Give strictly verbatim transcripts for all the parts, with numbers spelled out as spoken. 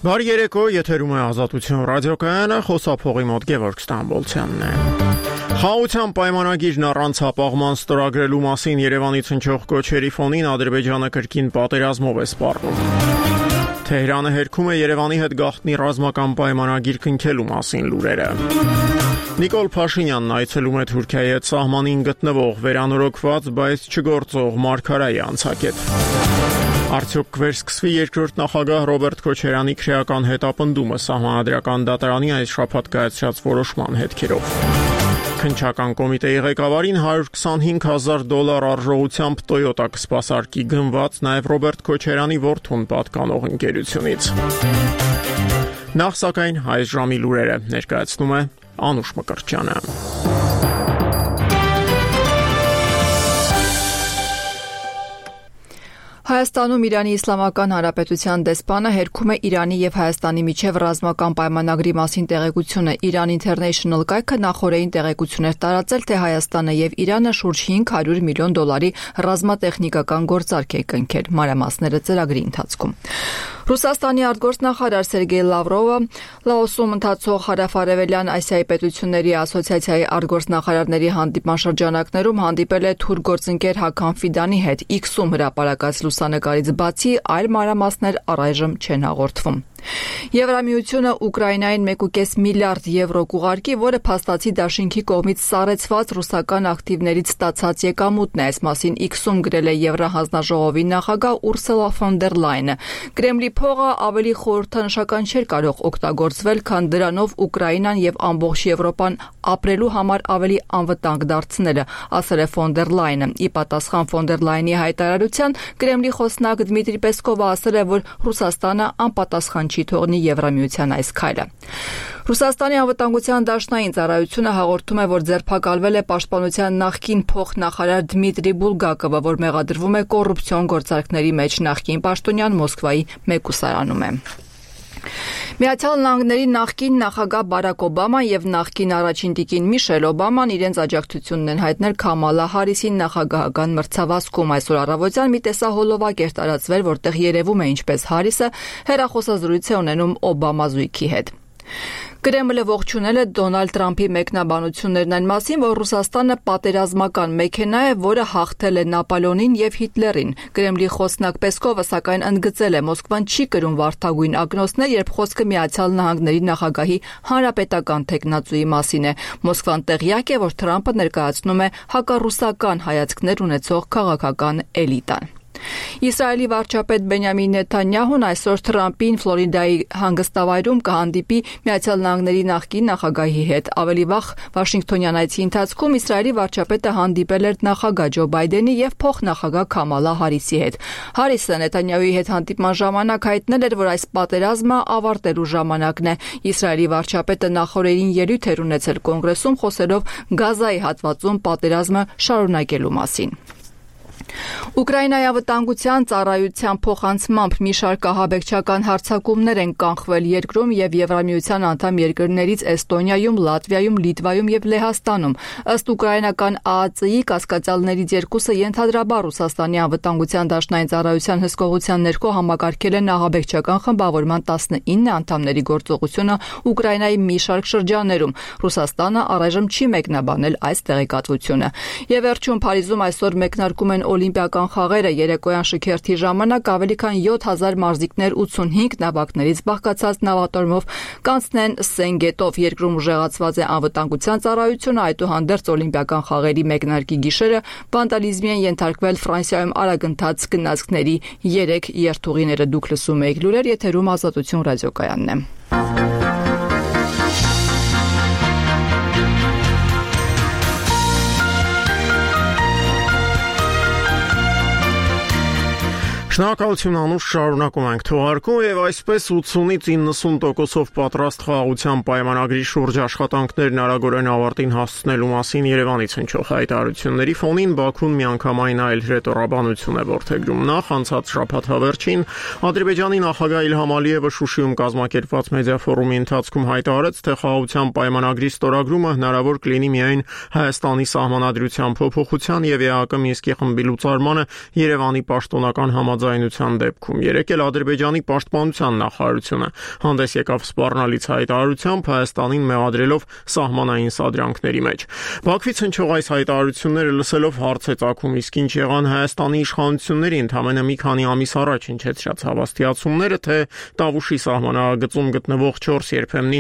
Բարի երեկո, եթերում է Ազատություն ռադիոկայանը, խոսափողի մոտ Գևորգ Ստամբոլցյանն է։ Խաղաղության պայմանագիրն առանց հապաղման ստորագրելու մասին Երևանից հնչող կոչերի ֆոնին Ադրբեջանը կրկին պատերազմով է սպառնում։ Թեհրանը հերքում է Երևանի հետ գաղտնի ռազմական պայմանագիր կնքելու մասին լուրերը։ Նիկոլ Փաշինյանն այցելում է Թուրքիայի հետ սահմանին գտնվող վերանորոգված, բայց չգործող մարգարայի անցակետ։ Արդյոք կվերսկսվի երկրորդ նախագահ Ռոբերտ Քոչարյանի քրեական հետապնդումը սահմանադրական դատարանի այս շաբաթ կայացրած որոշման հետքերով։ Քննչական կոմիտեի ղեկավարին հարյուր քսանհինգ հազար դոլար արժողությամբ Toyota կսպասարկի գնված նաև Ռոբերտ Քոչարյանի որդուն պատկանող ընկերությունից։ Նախ սակայն այս ժամի լուրերը ներկայացնում է Անուշ Մկրտչյանը։ Հայաստանում Իրանի Իսլամական Հանրապետության դեսպանը հերքում է Իրանի եւ Հայաստանի միջև ռազմական պայմանագրի մասին տեղեկությունը։ Iran International կայքը նախորդին տեղեկություններ տարածել, թե Հայաստանը եւ Իրանը շուրջ հինգ հարյուր միլիոն դոլարի ռազմատեխնիկական գործարք է կնքել։ Մանրամասները ծրագրի ընթացքում։ Ռուսաստանի արտգործնախարար Սերգեյ Լավրովը Լաոսում ընթացող Հարավարևելյան Ասիայի պետությունների ասոցիացիայի արտգործնախարարների հանդիպման շրջանակներում հանդիպել է թուրք գործընկեր Հական Ֆիդանի հետ։ Իքսում հրապարակած լուսանկարից բացի այլ մանրամասներ առայժմ չեն հաղորդվում։ Եվրամիությունը Ուկրաինային մեկ կόμμα պենս միլիարդ եվրո կուղարկի, որը փաստացի դաշինքի կողմից սառեցված ռուսական ակտիվներից ստացած եկամուտն է, այս մասին Իքսում գրել է Եվրահանձնաժողովի նախագահ Ուրսուլա ֆոն դեր Լայնը։ Կրեմլի փողը ավելի խորհրդանշական չէր կարող օգտագործվել, քան դրանով Ուկրաինան եւ ամբողջ Եվրոպան ապրելու համար ավելի անվտանգ դարձնելը, ասել է ֆոն դեր Լայնը։ Ի պատասխան ֆոն դեր Լայնի հայտարարության Կրեմլի խոսնակ Դմիտրի Պեսկովը ասել է, որ Ռուսաստանը անպատասխան չի թողնի Եվրամիության այս քայլը։ Ռուսաստանի անվտանգության դաշնային ծառայությունը հաղորդում է, որ ձերբակալվել է պաշտպանության նախկին փոխնախարար Դմիտրի Բուլգակովը, որ մեղադրվում է կոռուպցիոն գործարքների մեջ նախկին պաշտոնյան Մոսկվայի մեկուսարանում է։ Միացյալ Նահանգների նախկին նախագահ Բարակ Օբաման եւ նախկին առաջին տիկին Միշել Օբաման իրենց աջակցությունն են հայտնել Քամալա Հարիսին նախագահական մրցավազքում։ Այսօր առավոտյան մի տեսահոլովակ էր տարածվել, որտեղ երևում է ինչպես Հարիսը հեռախոսազրույց է ունենում Օբամա զույգի հետ։ Կրեմլը ողջունել է Դոնալդ Թրամփի մեկնաբանություններն այն մասին, որ Ռուսաստանը պատերազմական մեքենա է, որը հաղթել է Նապոլեոնին եւ Հիտլերին։ Կրեմլի խոսնակ Պեսկովը սակայն ընդգծել է, Մոսկվան չի կրում վարդագույն ակնոցներ, երբ խոսքը Միացյալ Նահանգների նախագահի հանրապետական թեկնածուի մասին է։ Մոսկվան տեղյակ է, որ Թրամփը ներկայացնում է հակառուսական հայացքներ ունեցող քաղաքական էլիտան։ Իսրայելի վարչապետ Բենյամին Նեթանյահուն այսօր Թրամփին Ֆլորիդայի հանգստավայրում կհանդիպի Միացյալ Նահանգների նախկին նախագահի հետ։ Ավելի վաղ Վաշինգտոնյան այցի ընթացքում Իսրայելի վարչապետը հանդիպել էր նախագահ Ջո Բայդենի եւ փոխնախագահ Քամալա Հարիսի հետ։ Հարիսը Նեթանյահուի հետ հանդիպման ժամանակ հայտնել էր, որ այս պատերազմը ավարտելու ժամանակն է։ Իսրայելի վարչապետը նախորդին ելույթ էր ունեցել կոնգրեսում, խոսելով Գազայի հատվածում պատերազմը շարունակելու մասին։ Ուկրաինայի անվտանգության ծառայության փոխանցմամբ մի շարք ահաբեկչական հարձակումներ են կանխվել երկրում եւ Եվրամիության անդամ երկրներից Էստոնիայում, Լատվիայում, Լիտվայում եւ Լեհաստանում։ Ըստ ուկրաինական Ա Ա Ց-ի կասկածյալներից երկուսը ենթադրաբար Ռուսաստանի անվտանգության դաշնային ծառայության հսկողության ներքո համակարգել են ահաբեկչական խմբավորման տասնինը անդամների գործողությունը Ուկրաինայի մի շարք շրջաններում։ Ռուսաստանը առայժմ չի մեկնաբանել այս տեղեկատվությունը։ Եվ վերջում Փարիզում այսօր մեկնարկում են Օլիմպիական խաղերը երեկոյան շքերթի ժամանակ ավելի քան յոթ հազար մարզիկներ ութսունհինգ նավակներից բաղկացած նավատորմով կանցնեն Սենգետով։ Երկրում ուժեղացված է անվտանգության ծառայությունը, այդուհանդերձ Օլիմպիական խաղերի մեկնարկի գիշերը վանդալիզմի են ենթարկվել Ֆրանսիայում արագընթաց գնացքների երեք երթուղիները։ Դուք լսում եք լուրեր, եթերում Ազատություն ռադիոկայանն է։ Շնորհակալություն Անուշ, շարունակում ենք թողարկում եւ այսպես ութսունից իննսուն տոկոսով պատրաստ խաղաղության պայմանագրի շուրջ աշխատանքներն արագորեն ավարտին հասցնելու մասին Երևանից հնչող հայտարարությունների ֆոնին Բաքուն միանգամայն այլ հրետորաբանություն է որդեգրում։ Նախ անցած շաբաթ հավերչին Ադրբեջանի նախագահ Իլհամ Ալիևը Շուշիում կազմակերպված մեդիա ֆորումի ընթացքում հայտարարեց, թե խաղաղության պայմանագրի ստորագրումը հնարավոր կլինի միայն Հայաստանի սահմանադրության փոփոխության եւ ԵԱՀԿ Մինսկի խմբի լուծարմանը Երևանի պաշտոնական համաձայնության համաձայնության դեպքում։ Երեկ էլ Ադրբեջանի պաշտպանության նախարարությունը հանդես եկավ սպառնալից հայտարարությամբ, Հայաստանին մեղադրելով սահմանային սադրանքների մեջ։ Բաքվից հնչող այս հայտարարությունները լսելով հարց է ծագում, իսկ ինչ եղան Հայաստանի իշխանությունների ընդամենը մի քանի ամիս առաջ հնչեցրած հավաստիացումները, թե Տավուշի սահմանագծում գտնվող չորս երբեմնի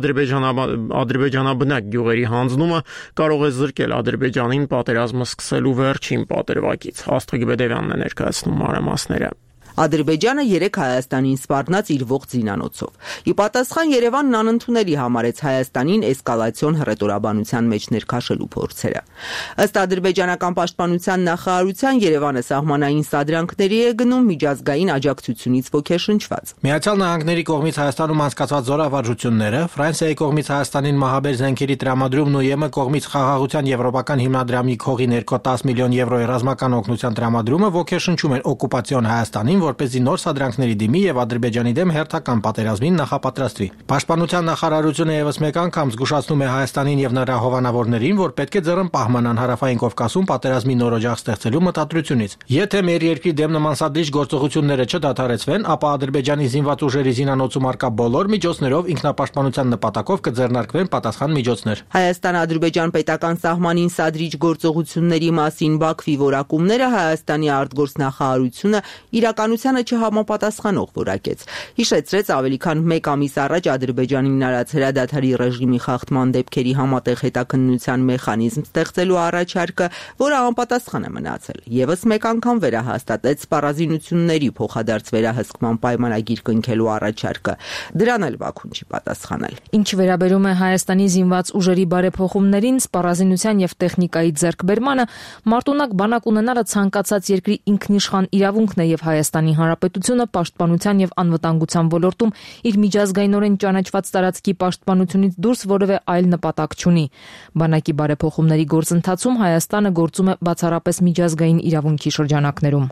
ադրբեջանաբնակ գյուղերի հանձնումը կարող է զրկել Ադրբեջանին պատերազմը սկսելու վերջին պատրվակից։ Աստղիկ Բեդևյանն է ներկայացնում մանրամասները։ Ադրբեջանը երեք Հայաստանին սպառնաց իր ողջ զինանոցով։ Ի պատասխան Երևանն անընդունելի համարեց Հայաստանին էսկալացիոն հռետորաբանության մեջ ներքաշելու փորձերը։ Ըստ ադրբեջանական պաշտպանության նախարարության Երևանը սահմանային սադրանքների է գնում միջազգային աջակցությունից ոգեշնչված։ Միացյալ Նահանգների կողմից Հայաստանում անցկացված զորավարժությունները, Ֆրանսիայի կողմից Հայաստանին մահաբեր զենքերի տրամադրումն ու ԵՄ կողմից Խաղաղության եվրոպական հիմնադրամի քողի ներքո տասը միլիոն եվրոյի ռազմական օգնության տրամադրումը ոգեշնչում են օկուպացիոն Հայաստանին, որպեսզի նոր սադրանքների դիմի եւ Ադրբեջանի դեմ հերթական պատերազմին նախապատրաստվի։ Պաշտպանության նախարարությունը եւս մեկ անգամ զգուշացնում է Հայաստանին եւ նրա հովանավորներին, որ պետք է ձեռն պահմանան Հարավային Կովկասում պատերազմի նոր օջախ ստեղծելու մտադրությունից։ Եթե մեր երկրի դեմ նման սադրիչ գործողությունները չդադարեցվեն, ապա Ադրբեջանի զինված ուժերի զինանոցում արկա բոլոր միջոցներով ինքնապաշտպանության նպատակով կձեռնարկվեն պատասխան միջոցներ։ Հայաստան-Ադրբեջան պետական սահմանին սադրիչ գործողությունների մասին Բաքվի որակումները Հայաստանի արտգործնախարարությունը իրականությանը չհամապատասխանող որակեց։ Հիշեցրեց ավելի քան մեկ ամիս առաջ Ադրբեջանին արած հրադադարի ռեժիմի խախտման դեպքերի համատեղ հետաքննության մեխանիզմ ստեղծելու առաջարկը, որը անպատասխան է մնացել։ Եվս մեկ անգամ վերահաստատեց սպառազինությունների փոխադարձ վերահսկման պայմանագիր կնքելու առաջարկը։ Դրան էլ Բաքուն չի պատասխանել։ Ինչ վերաբերում է Հայաստանի զինված ուժերի բարեփոխումներին, սպառազինության եւ տեխնիկայի ձեռքբերմանը, մարտունակ բանակ ունենալը ցանկացած երկրի ինքնիշխան իրավունքն է եւ Հայաստանի Հանրապետությունը պաշտպանության եւ անվտանգության ոլորտում իր միջազգայինորեն ճանաչված տարածքի պաշտպանությունից դուրս որևէ այլ նպատակ չունի։ Բանակի բարեփոխումների գործընթացում Հայաստանը գործում է բացառապես միջազգային իրավունքի շրջանակներում։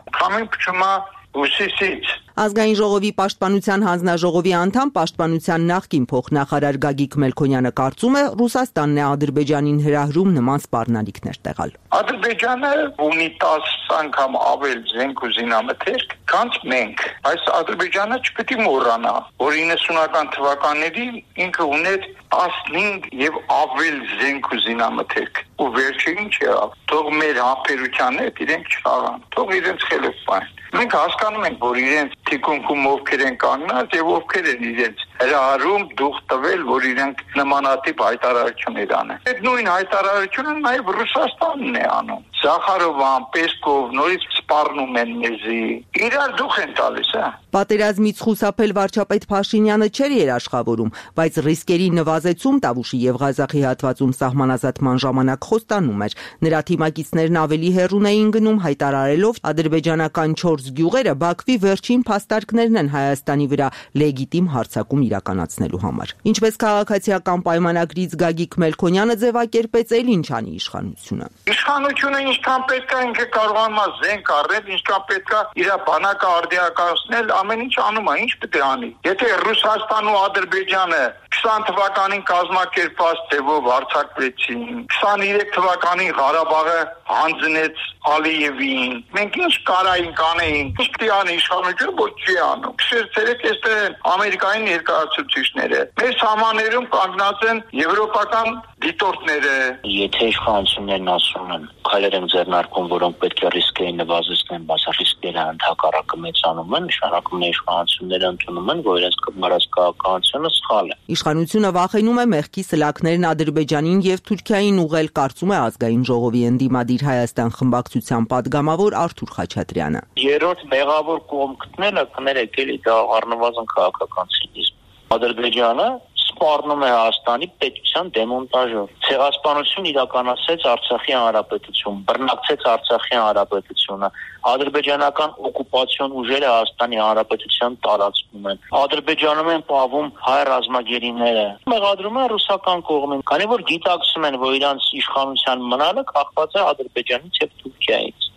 Ազգային ժողովի պաշտպանության հանձնաժողովի անդամ պաշտպանության նախկին փոխնախարար Գագիկ Մելքոնյանը կարծում է, Ռուսաստանն է Ադրբեջանին հրահրում նման սպառնալիքներ տեղալ։ Ադրբեջանը ունի տասը անգամ ավել զենք ու զինամթերք, քան մենք։ Այս Ադրբեջանը չպետք է մոռանա, որ իննսունական թվականներին ինքը ուներ տասնհինգ եւ ավել զենք ու զինամթերք։ Ու վերջին ինչ եղավ։ Թող մեր համբերության հետ իրենք չխաղան, թող իրենց խելոք պահեն։ Մենք հասկանում ենք, որ իրենց թիկունքում ովքեր են կանգնած եւ ովքեր են իրենց հրահարում դուխ տվել, որ իրենք նմանատիպ հայտարարություններ անեն։ Այդ նույն հայտարարությունը նաեւ Ռուսաստանն է անում։ Զախարովան, Պեսկով նորից սպառնում են մեզի։ Իրար դուխ են տալիս, հա։ Պատերազմից խուսափել վարչապետ Փաշինյանը չէր երաշխավորում, բայց ռիսկերի նվազեցում Տավուշի եւ Ղազախի հատվածում սահմանազատման ժամանակ խոստանում էր։ Նրա թիմակիցներն ավելի հեռուն էին գնում, հայտարարելով ադրբեջանական չորս գյուղերը Բաքվի վերջին փաստարկներն են Հայաստանի վրա լեգիտիմ հարձակում իրականացնելու համար։ Ինչպես քաղաքացիական պայմանագրից Գագիկ Մելքոնյանը ձևակերպեց, էլ ինչ անի իշխանությունը։ Իշխանությունը ինչքան պետք է ինքը կարողանա զենք առնել, ինչքան պետք է իր բանակը արդիականացնել, ամեն ինչ անում է, ինչ պետք է անի։ Եթե Ռուսաստանն ու Ադրբեջանը քսան թվականին կազմակերպված ձևով հարձակվեցին, քսաներեք թվականին Ղարաբաղը հանձնեց Ալիևին, մենք ինչ կարայինք անեինք, ինչ պետք է անի իշխանությունը, ոչ չի անում։ Քշերցերեք այստեղ Ամերիկայի ներկայացուցիչները, մեր սահմաններում կանգնած են եվրոպական դիտորդները։ Եթե իշխանություններն ասում են, քայլեր են ձեռնարկում, որոնք պետք է ռիսկերին նվազեցնեն, բայց ռիսկերը ընդհակառակը մեծանում են, նշանակում է իշխանությունները ընդունում են, որ իրենց կմարածկականությունը սխալ է։ Իշխանությունը վախենում է մեղքի սլաքներն Ադրբեջանին եւ Թուրքիային ուղղել, կարծում է ազգային ժողովի ընդդիմադիր Հայաստան խմբակցության պատգամավոր Արթուր Խաչատրյանը։ Երրորդ մեղավոր կողմ գտնելը կներեք էլի դա առնվազն քաղաքական ցինիզմ։ Ադրբեջանը սպառնում է Հայաստանի պետության դեմոնտաժով։ Ցեղասպանություն իրականացրեց Արցախի հանրապետություն, բռնակցեց Արցախի հանրապետությունը։ Ադրբեջանական օկուպացիոն ուժերը Հայաստանի հանրապետության տարածքում են։ Ադրբեջանում են պահվում հայ ռազմագերիները։ Մեղադրում են ռուսական կողմին, քանի որ գիտակցում են, որ իրանց իշխանության մնալը կախված է Ադրբեջանից եւ Թուրքիայից։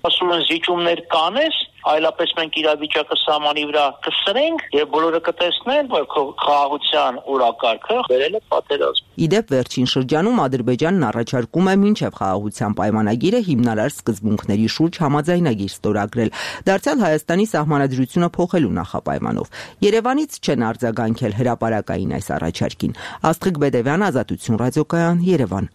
Ասում են զիջումներ կանես, այլապես մենք իրավիճակը սահմանի վրա կսրենք եւ բոլորը կտեսնեն, որ խաղաղության օրակարգը վերել է պատերազմ։ Իդեպ վերջին շրջանում Ադրբեջանն առաջարկում է մինչև խաղաղության պայմանագիրը հիմնարար սկզբունքների շուրջ համաձայնագիր ստորագրել, դարձյալ Հայաստանի սահմանադրությունը փոխելու նախապայմանով։ Երևանից չեն արձագանքել հրապարակային այս առաջարկին։ Աստղիկ Բեդևյան, Ազատություն ռադիոկայան, Երևան։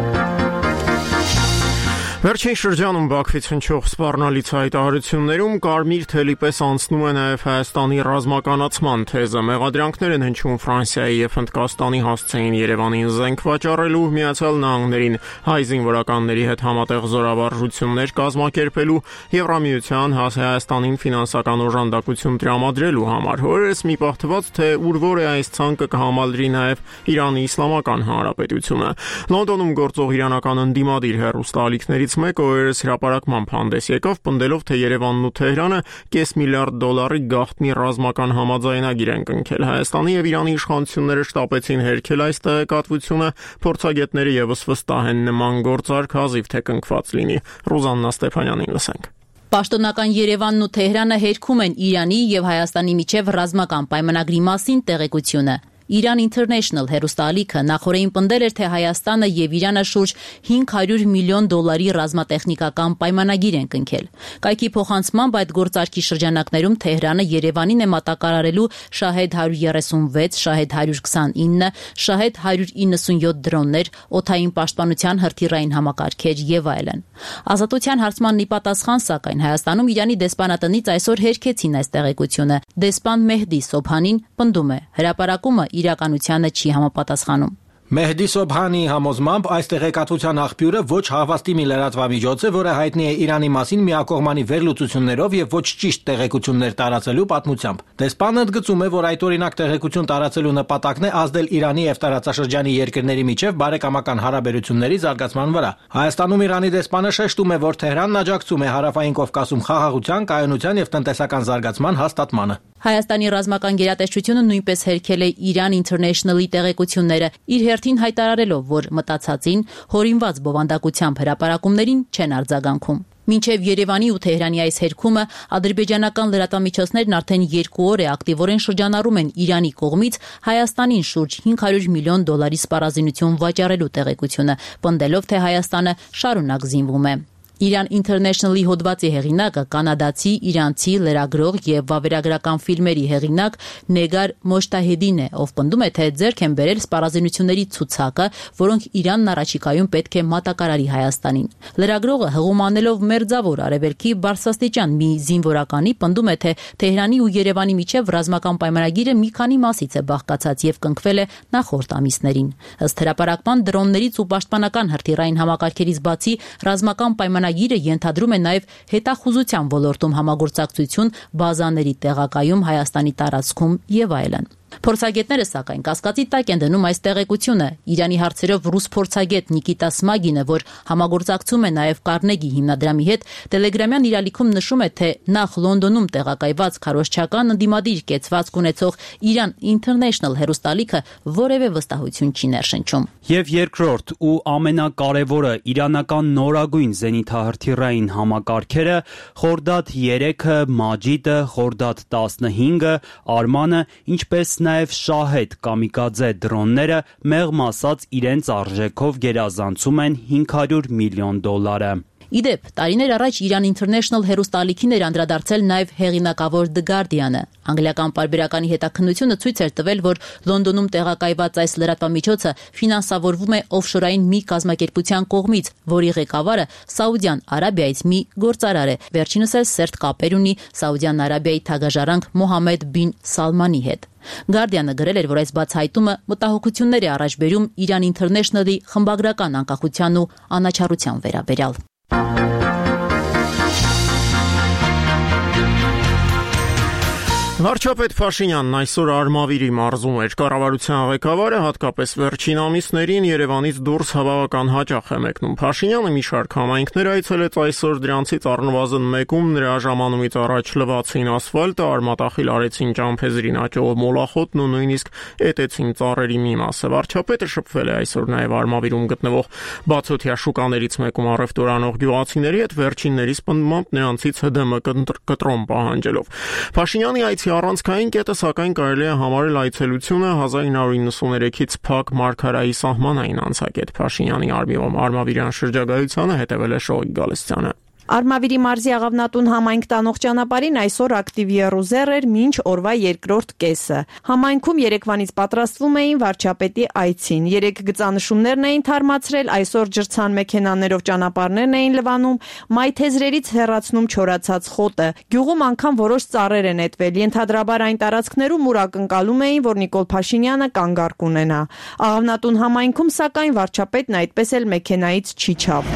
Վերջին շրջանում Բաքվից հնչող սպառնալից հայտարարություններում կարմիր թելի պես անցնում է նաև Հայաստանի ռազմականացման թեզը։ Մեղադրանքներ են հնչում Ֆրանսիայի եւ Հնդկաստանի հասցեին Երևանին զենք վաճառելու, Միացյալ Նահանգներին հայ զինվորականների հետ համատեղ զորավարժություններ կազմակերպելու, Եվրամիության Հայաստանին ֆինանսական օժանդակություն տրամադրելու համար։ Օրերս մի պահ թված, թե ուր որ է այս ցանկը կհամալրի նաև Իրանի Իսլամական Հանրապետությունը։ Լոնդոնում գործող իրանական ընդդիմադիր հեռուստաալիքների մեկը օրերս հրապարակման հանդես եկավ, պնդելով, թե Երևանն ու Թեհրանը կես միլիարդ դոլարի գաղտնի ռազմական համաձայնագիր են կնքել։ Հայաստանի եւ Իրանի իշխանությունները շտապեցին հերքել այս տեղեկատվությունը, փորձագետները եւս վստահ են նման գործարք հազիվ թե կնքված լինի։ Ռուզաննա Ստեփանյանին լսենք։ Պաշտոնական Երևանն ու Թեհրանը հերքում են Իրանի եւ Հայաստանի միջև ռազմական պայմանագրի մասին տեղեկությունը։ Iran International հեռուստաալիքը նախորդին պնդել էր, թե Հայաստանը եւ Իրանը շուրջ հինգ հարյուր միլիոն դոլարի ռազմատեխնիկական պայմանագիր են կնքել։ Կայքի փոխանցմամբ այդ գործարքի շրջանակներում Թեհրանը Երևանին է մատակարարելու Շահեդ հարյուր երեսունվեց, Շահեդ հարյուր քսանինը, Շահեդ հարյուր իննսունյոթ դրոններ, օդային պաշտպանության հրթիռային համակարգեր եւ այլն։ Ազատության հարցմանն ի պատասխան, սակայն Հայաստանում Իրանի դեսպանատնից այսօր հերքեցին այս տեղեկությունը։ Դեսպան Մեհդի Սոբհանին պնդում է, հրապարակումը իրականությանը չի համապատասխանում։ Մեհդի Սոբհանի համոզմամբ այս տեղեկատվության աղբյուրը ոչ հավաստի մի լրատվամիջոց է, որը հայտնի է Իրանի մասին միակողմանի վերլուծություններով եւ ոչ ճիշտ տեղեկություններ տարածելու պատմությամբ։ Դեսպանը ընդգծում է, որ այդ օրինակ տեղեկություն տարածելու նպատակն է ազդել Իրանի եւ տարածաշրջանի երկրների միջև բարեկամական հարաբերությունների զարգացման վրա։ Հայաստանում Իրանի դեսպանը շեշտում է, որ Թեհրանն աջակցում է Հարավային Կովկասում խաղաղության, կայունության եւ տնտեսական զարգացման հաստատմանը։ Հայաստանի ռազմական գերատեսչությունը նույնպես հերքել է Iran International-ի տեղեկությունները, իր հերթին հայտարարելով, որ մտածածին հորինված բովանդակությամբ հրապարակումներին չեն արձագանքում։ Մինչև Երևանի ու Թեհրանի այս հերքումը ադրբեջանական լրատվամիջոցներն արդեն երկու օր է ակտիվորեն շրջանառում են Իրանի կողմից Հայաստանին շուրջ հինգ հարյուր միլիոն դոլարի սպառազինություն վաճառելու տեղեկությունը, պնդելով, թե Հայաստանը շարունակ զինվում է։ Iran International-ի հոդվածի հեղինակը կանադացի, իրանցի լրագրող եւ վավերագրական ֆիլմերի հեղինակ Նեգար Մոշտահեդին է, ով պնդում է, թե ձեռք են բերել սպառազինությունների ցուցակը, որոնք Իրանն առաջիկայում պետք է մատակարարի Հայաստանին։ Լրագրողը հղում անելով մերձավոր արևելքի բարձրաստիճան մի զինվորականի պնդում է, թե Թեհրանի ու Երևանի միջև ռազմական պայմանագիրը մի քանի մասից է բաղկացած եւ կնքվել է նախորդ ամիսներին։ Ըստ հրապարակման դրոններից ու պաշտպանական հրթիռային համակարգերից բացի ռազմական պայմանագիրը Գիրը ենթադրում է նաև հետախուզության ոլորտում համագործակցություն, բազաների տեղակայում Հայաստանի տարածքում եւ այլն։ Փորձագետները սակայն կասկածի տակ են դնում այս տեղեկությունը։ Իրանի հարցերով ռուս փորձագետ Նիկիտա Սմագինը, որ համագործակցում է նաև Կարնեգի հիմնադրամի հետ, Տելեգրամյան իր ալիքում նշում է, թե նախ Լոնդոնում տեղակայված քարոզչական ընդդիմադիր կեցվածք ունեցող Iran International հեռուստալիքը որևէ վստահություն չի ներշնչում։ Եվ երկրորդ ու ամենակարևորը իրանական նորագույն զենիթահրթիռային համակարգերը Խորդադ երեքը, Մաջիդը, Խորդադ տասնհինգը, Արմանը, ինչպես նաև Շահեդ կամիկաձե դրոնները մեղմ ասած իրենց արժեքով գերազանցում են հինգ հարյուր միլիոն դոլարը։ Իդեպ, տարիներ առաջ Iran International հեռուստաալիքին էր անդրադարձել նաև հեղինակավոր The Guardian-ը։ Անգլիական պարբերականի հետաքննությունը ցույց էր տվել, որ Լոնդոնում տեղակայված այս լրատվամիջոցը ֆինանսավորվում է օֆշորային մի կազմակերպության կողմից, որի ղեկավարը Սաուդյան Արաբիայից մի գործարար է։ Վերջինս էլ սերտ կապեր ունի Սաուդյան Արաբիայի թագաժարանք Մոհամմեդ բին Սալմանի հետ։ Guardian-ը գրել էր, որ այս բացահայտումը մտահոգություններ է առաջ բերում Iran International-ի խմբագրական անկախության ու անաչառության վերաբերյալ։ Վարչապետ Փաշինյանն այսօր Արմավիրի մարզում էր։ Կառավարության ղեկավարը հատկապես վերջին ամիսներին Երևանից դուրս հավաքական հաճախ է մեկնում։ Փաշինյանը մի շարք համայնքներ այցելեց այսօր, դրանցից առնվազն մեկում նրա ժամանումից առաջ լվացին ասֆալտը, արմատախիլ արեցին ճամփեզրին աճող մոլախոտն ու նույնիսկ էտեցին ծառերի մի մասը։ Վարչապետը շփվել է այսօր նաև Արմավիրում գտնվող բացօթյա շուկաներից մեկում առևտուր անող գյուղացիների հետ, վերջիններիս պնդմամբ նրանցից ՀԴՄ կտրոն պահանջելով։ Փաշինյանի այցի առանցքային կետը սակայն կարելի է համարել այցելությունը հազար ինը հարյուր նվաթերեքից փակ Մարգարայի սահմանային անցակետ։ Փաշինյանի Արմավիրյան շրջագայությանը հետևել է Շողիկ Գալստյանը։ Արմավիրի մարզի Աղավնատուն համայնք տանող ճանապարհին այսօր ակտիվ եռուզեռ էր մինչ օրվա երկրորդ կեսը։ Համայնքում երեկվանից պատրաստվում էին վարչապետի այցին։ Երեք գծանշումներն էին թարմացրել, այսօր ջրցան մեքենաներով ճանապարհներն էին լվանում, մայթեզրերից հեռացնում չորացած խոտը։ Գյուղում անգամ որոշ ծառեր են նետվել։ Ենթադրաբար այն տարածքներում, ուր ակնկալում էին, որ Նիկոլ Փաշինյանը կանգառ կունենա։ Աղավնատուն համայնքում սակայն վարչապետն այդպես էլ մեքենայից չի չափ։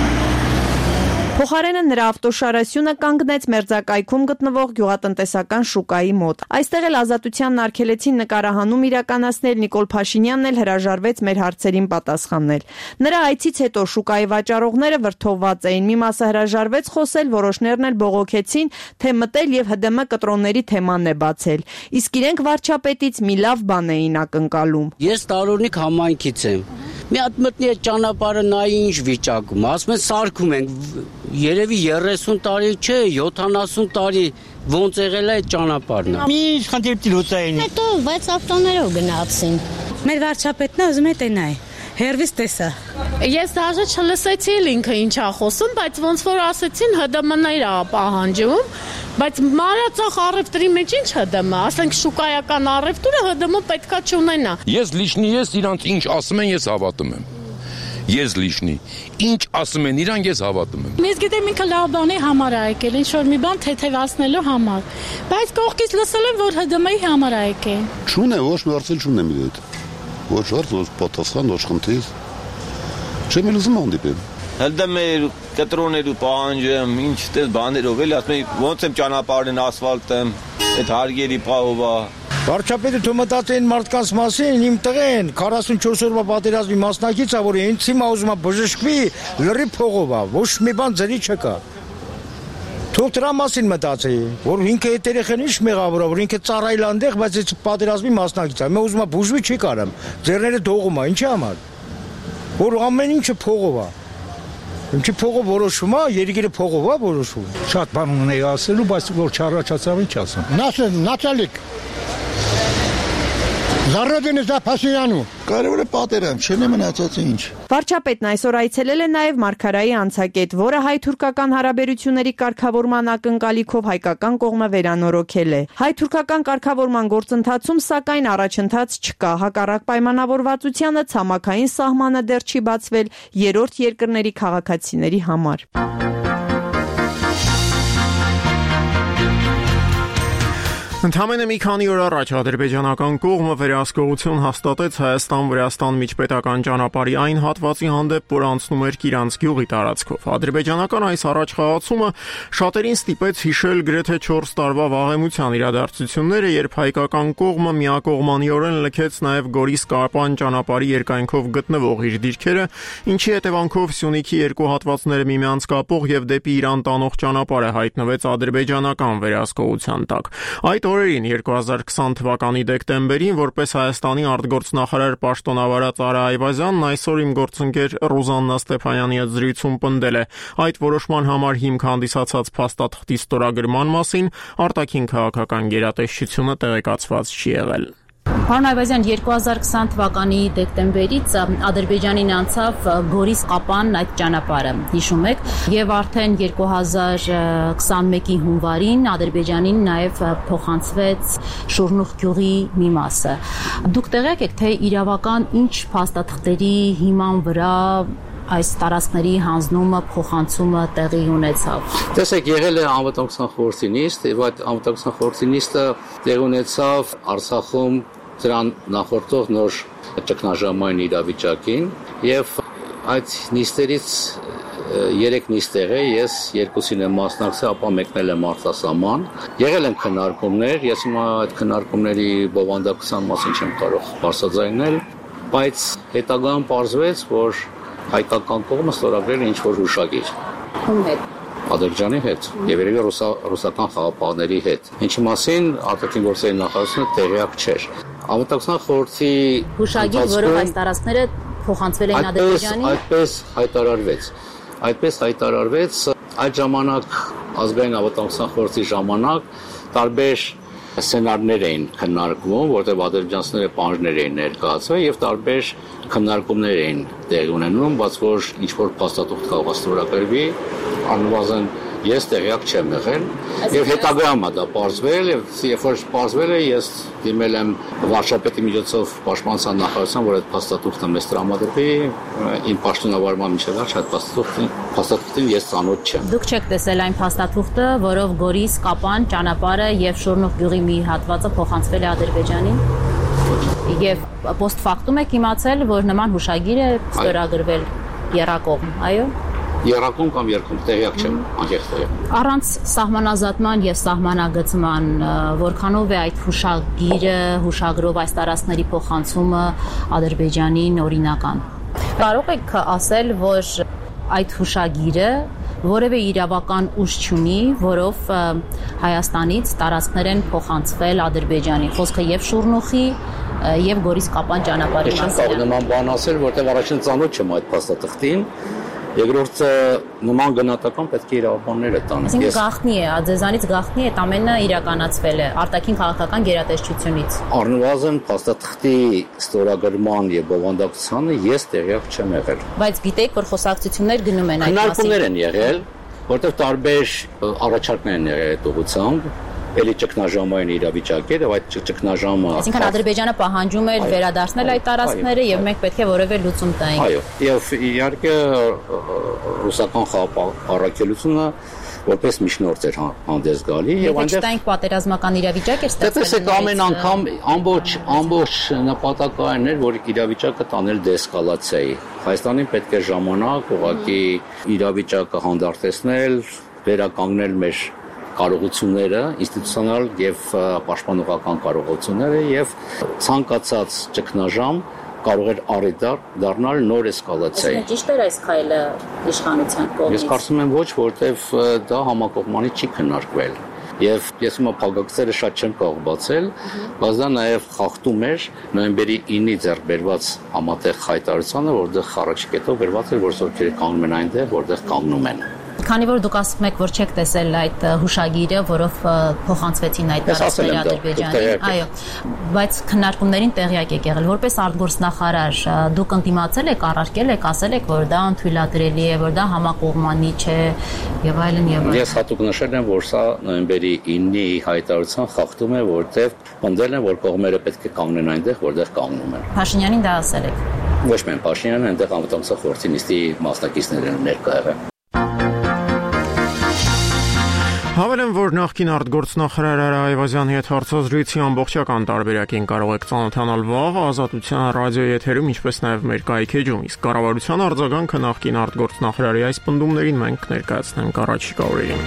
Փոխարենը նրա ավտոշարասյունը կանգնեց մերձակայքում գտնվող գյուղատնտեսական շուկայի մոտ։ Այստեղ էլ ազատությանն արգելեցին նկարահանում իրականացնել, Նիկոլ Փաշինյանն էլ հրաժարվեց մեր հարցերին պատասխանել։ Նրա այցից հետո շուկայի վաճառողները վրդովված էին, մի մասը հրաժարվեց խոսել, որոշներն էլ բողոքեցին, թե մտել եւ ՀԴՄ կտրոնների թեման է բացել։ Իսկ իրենք վարչապետից մի լավ բան էին ակնկալում։ Ես տարօրինակ համայնքից եմ։ Մի հատ մտնի այդ ճանապարհը նայի ինչ վիճակում, ասում են սարքում են, երևի երեսուն տարի չէ, յոթանասուն տարի ոնց եղել է այդ ճանապարհն։ Մի խնդիր պիտի լուծային։ Հետո վեց ավտոներով գնացին։ Մեր վարչապետն ուզում է տենայ։ Հերվիս տեսա։ Ես դաժե չլսեցի ինքը ինչ է խոսում, բայց ոնց որ ասեցին ՀԴՄ-ն էր պահանջում, բայց մանրածախ առևտրի մեջ ինչ ՀԴՄ, ասենք շուկայական առևտուրը ՀԴՄ պետքա չունենա։ Ես լիշնի ես իրանց ինչ ասում են, ես հավատում եմ։ Ես լիշնի ինչ ասում են իրանք, ես հավատում եմ։ Ես գիտեմ ինքը լավ բանի համար է եկել, ինչ որ մի բան թեթևացնելու համար, բայց կողքից լսել եմ, որ ՀԴՄ-ի համար է եկել։ Չունե, ոչ մի հարց չունեմ իդ։ Ոչ հարց, ոչ պատասխան, ոչ խնդիր։ Չեմ ուզում հանդիպեմ։ ՀԴՄ-ը կտրոններու պահանջեմ, ինչ դες բաներով էլ ասում եմ, ոնց եմ ճանապարհն ասֆալտեմ, այդ հարգերի պահովա։ Վարչապետը թող մտածեն մարդկանց մասին, իմ տղեն քառասունչորս օրվա պատերազմի մասնակից է, որ ինձ հիմա ուզում է բժշկվի լրի փողով է, ոչ մի բան ձրի չկա։ Թող դրա մասին մտածեի, որ ինքը այդ երեխան ինչ մեղավոր է, որ ինքը ծառայել այնտեղ, բայց այդ պատերազմի մասնակից է։ Մե ուզում է բուժվի չի կարամ։ Ձեռները դողում է, ինչի համար։ Որ ամեն ինչը փողով է։ Ինչի փողով որոշում է, երկիրը փողով է որոշում։ Շատ բան ունեի ասելու, բայց որ չառաջացավ ինչ ասեմ։ Նասը, նացալիկ։ Զարրոդինը Փաշինյանը կարևոր է պատերազմ, չեն մնացած ինչ։ Վարչապետն այսօր այցելել է նաև Մարգարայի անցակետ, որը հայ-թուրքական հարաբերությունների կարգավորման ակնկալիքով հայկական կողմը վերանորոգել է։ Հայ-թուրքական կարգավորման գործընթացում սակայն առաջընթաց չկա, հակառակ պայմանավորվածությանը ցամաքային սահմանը դեռ չի բացվել երրորդ երկրների քաղաքացիների համար։ Ընդամենը մի քանի օր առաջ ադրբեջանական կողմը վերահսկողություն հաստատեց Հայաստան-Վրաստան միջպետական ճանապարհի այն հատվածի հանդեպ, որ անցնում էր Կիրանց գյուղի տարածքով։ Ադրբեջանական այս առաջխաղացումը շատերին ստիպեց հիշել գրեթե չորս տարվա վաղեմության իրադարձությունները, երբ հայկական կողմը միակողմանիորեն լքեց նաև Գորիս-Կարպան ճանապարհի երկայնքով գտնվող իր դիրքերը, ինչի հետևանքով Սյունիքի երկու հատվածները միմյանց կապող եւ դեպի Իրան տանող ճանապարհը հայտնվեց ադրբեջանական վերահսկողության տակ։ Այդ օրերին երկու հազար քսան թվականի դեկտեմբերին որպես Հայաստանի արտգործնախարար պաշտոնավարած Արա Այվազյանն այսօր իմ գործընկեր Ռուզաննա Ստեփանյանի հետ զրույցում պնդել է այդ որոշման համար հիմք հանդիսացած փաստաթղթի ստորագրման մասին արտաքին քաղաքական գերատեսչությունը տեղեկացված չի եղել։ Պարոն Այվազյան, երկու հազար քսան թվականի դեկտեմբերից Ադրբեջանին անցավ Գորիս-Կապան այդ ճանապարհը, հիշում եք, եւ արդեն երկու հազար քսանմեկի հունվարին Ադրբեջանին նաեւ փոխանցվեց Շուրնուխ գյուղի մի մասը։ Դուք տեղյակ եք, թե իրավական ինչ փաստաթղթերի հիման վրա այս տարածքների հանձնումը, փոխանցումը տեղի ունեցավ։ Տեսեք, եղել է անվտանգության խորհրդի նիստ, եւ այդ անվտանգության խորհրդի նիստը տեղի ունեցավ Արցախում դրան նախորդող նոր ճգնաժամային իրավիճակին, եւ այդ նիստերից երեք նիստեր է, ես երկուսին եմ մասնակցել, ապա մեկնել եմ արտասահման։ Եղել են քննարկումներ, ես հիմա այդ քննարկումների բովանդակության մասին չեմ կարող բարձրաձայնել, բայց հետագայում պարզվեց, որ հայկական կողմը ստորագրել է ինչ-որ հուշագիր։ Ում հետ։ Ադրբեջանի հետ եւ երևի ռուսական խաղապահների հետ։ Ինչի մասին արտաքին գործերի նախարարությունը տեղյակ չէր։ Անվտանգության խորհրդի հուշագիր, որով այս տարածքները փոխանցվել էին Ադրբեջանին։ Այդպես հայտարարվեց։ Այդպես հայտարարվեց այդ ժամանակ ազգային անվտանգության խորհրդի ժամանակ տարբեր սցենարներ էին քննարկվում, որտեղ ադրբեջանցիները պահանջներ էին ներկայացվել եւ տարբեր քննարկումներ էին տեղի ունենում, բայց որ ինչ որ փաստաթուղթ կարող է ստորագրվի, անվազն ես տեղյակ չեմ եղել եւ հետագայում դա պարզվել եւ երբ որ պարզվել է ես դիմել եմ վարչապետի միջոցով պաշտպանության նախարարության, որ այդ փաստաթուղթը մեզ տրամադրվի, իմ պաշտոնավարման միջև այդ փաստաթուղթին փաստաթուղթին ես ծանոթ չեմ։ Դուք չեք տեսել այն փաստաթուղթը, որով Գորիս, Կապան ճանապարհը եւ Շորնուխ գյուղի մի հատվածը փոխանցվել է Ադրբեջանին։ Եվ post factum եք իմացել, որ նման հուշագիր է ստորագրվել եռակողմ, այո։ Երակում կամ երկում տեղյակ չեմ, անկեղծ տեղյակ։ Առանց սահմանազատման եւ սահմանագծման որքանով է այդ հուշագիրը, հուշագրով այս տարածքների փոխանցումը Ադրբեջանին օրինական։ Կարող եք ասել, որ այդ հուշագիրը որևէ իրավական ուժ չունի, որով Հայաստանից տարածքներ են փոխանցվել Ադրբեջանի։ Խոսքը եւ Շուրնուխի եւ Գորիս Կապան ճանապարհի մասին։ Ես կարող նման բան ասել, որտեղ առաջին ծանոթ չեմ այդ փաստաթղթին։ Երկրորդը նման գնահատական պետք է իրավաբանները տան։ Ես գաղտնի է, ձեզանից գաղտնի է, այդ ամենը իրականացվել է արտաքին քաղաքական գերատեսչությունից։ Առնվազն փաստաթղթի ստորագրման եւ բովանդակությանը ես տեղյակ չեմ եղել։ Բայց գիտեք, որ խոսակցություններ գնում են այդ մասին։ Քննարկումներ են եղել, որտեղ տարբեր առաջարկներ են եղել այդ ուղղությամբ։ Էլի ճգնաժամային իրավիճակեր եւ այդ ճգնաժամը Այսինքն Ադրբեջանը պահանջում էր վերադարձնել այդ տարածքները եւ մենք պետք է որևէ լուծում տայինք։ Այո, եւ իհարկե ռուսական խաղապարակելությունը որպես միջնորդ էր հանդես գալի եւ այնտեղ այդտեղ պատերազմական իրավիճակ էր ստեղծվել։ Դեպս է ամեն անգամ ամբողջ ամբողջ նպատակային էր, որ իրավիճակը տանել դեսկալացիայի։ Հայաստանին պետք է ժամանակ ուղղակի իրավիճակը հանդարտեցնել, վերականգնել մեր կարողությունները, ինստիտուցիոնալ եւ պաշտպանողական կարողությունները եւ ցանկացած ճգնաժամ կարող էր առիթ դառնալ նոր էսկալացիայի։ Իսկ ճիշտ էր այս քայլը իշխանության կողմից։ Ես կարծում եմ ոչ, որտեվ դա համակողմանի չի քննարկվել։ Եվ ես հիմա փակագծերը շատ չեմ կարող բացել, բայց դա նաև խախտում էր նոյեմբերի ինը ձեռք բերված համատեղ հայտարարությանը, որտեղ առաջի կետով վերված էր, որ զորքերը կանգնում են այնտեղ, որտեղ կանգնում են։ Քանի որ դուք ասում եք, որ չեք տեսել այդ հուշագիրը, որով փոխանցվեցին այդ տարածքները Ադրբեջանին, այո, բայց քննարկումներին տեղյակ եք եղել, որպես արտգործնախարար, դուք ընդդիմացել եք, առարկել եք, ասել եք, որ դա անթույլատրելի է, որ դա համակողմանի չէ, եւ այլն եւ այլն։ Ես հատուկ նշել եմ, որ սա նոյեմբերի ինը հայտարարության խախտում է, որտեղ պնդել են, որ կողմերը պետք է կանգնեն այնտեղ, որտեղ կանգնում են։ Փաշինյանին դա ասել եք։ Ոչ միայն Փաշինյանն, այնտեղ անվտանգության խորհրդի նիստի մասնակիցներն են ներկա եղել։ Հավելեմ, որ նախկին արտգործնախարար Արա Այվազյանի հետ հարցազրույցի ամբողջական տարբերակին կարող եք ծանոթանալ վաղ Ազատության ռադիոյի էթերում, ինչպես նաև մեր կայքեջում, իսկ կառավարության արձագանքը նախկին արտգործնախարարի այս պնդումներին մենք ներկայացնենք առաջիկա օրերին։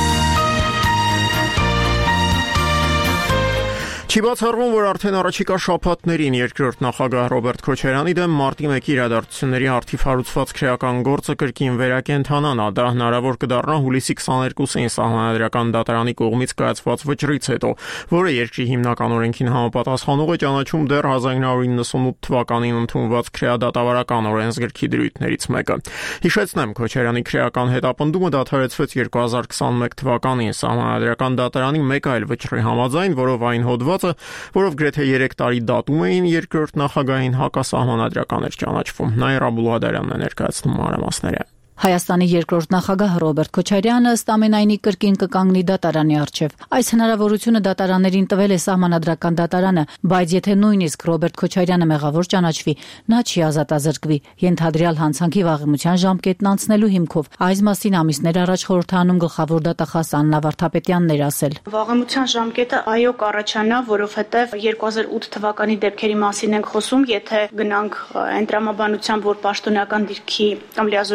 Չի բացառվում, որ արդեն առաջիկա շաբաթներին երկրորդ նախագահ Ռոբերտ Քոչարյանի դեմ մարտի մեկի իրադարձությունների արդիվ հարուցված քրեական գործը կրկին վերակենդանանա։ Դա հնարավոր կդառնա հուլիսի քսաներկուսին Սահմանադրական դատարանի կողմից կայացված վճռից հետո, որը երկրի հիմնական օրենքին համապատասխանող է ճանաչում դեռ հազար նույն հարյուր նվաթ թվականին ընդունված քրեադատավարական օրենսգրքի դրույթներից մեկը։ Հիշեցնեմ, Քոչարյանի քրեական հետապնդումը դադարեցվեց երկու հազար քսաներկու թվականին Սահմանադրական դատարանի մեկ այլ վճռի համաձայն, որով այն հոդված որով գրեթե երեք տարի դատում էին երկրորդ նախագահին հակասահմանադրական էր ճանաչվում։ Նաիրա Բուլղադարյանն է ներկայացնում մանրամասները։ Հայաստանի երկրորդ նախագահ Ռոբերտ Քոչարյանը ըստ ամենայնի կրկին կկանգնի դատարանի առջև։ Այս հնարավորությունը դատարաններին տվել է Սահմանադրական դատարանը, բայց եթե նույնիսկ Ռոբերտ Քոչարյանը մեղավոր ճանաչվի, նա չի ազատազրկվի, ենթադրյալ հանցանքի վաղեմության ժամկետն անցնելու հիմքով։ Այս մասին ամիսներ առաջ խորհրդանում գլխավոր դատախազ Աննա Վարդապետյանն էր ասել։ Վաղեմության ժամկետը այո կառաջանա, որովհետև երկու հազար ութ թվականի դեպքերի մասին ենք խոսում, եթե գնանք այն տրամաբանությամբ, որ պաշտոնական դիրքի կամ լիազորությունների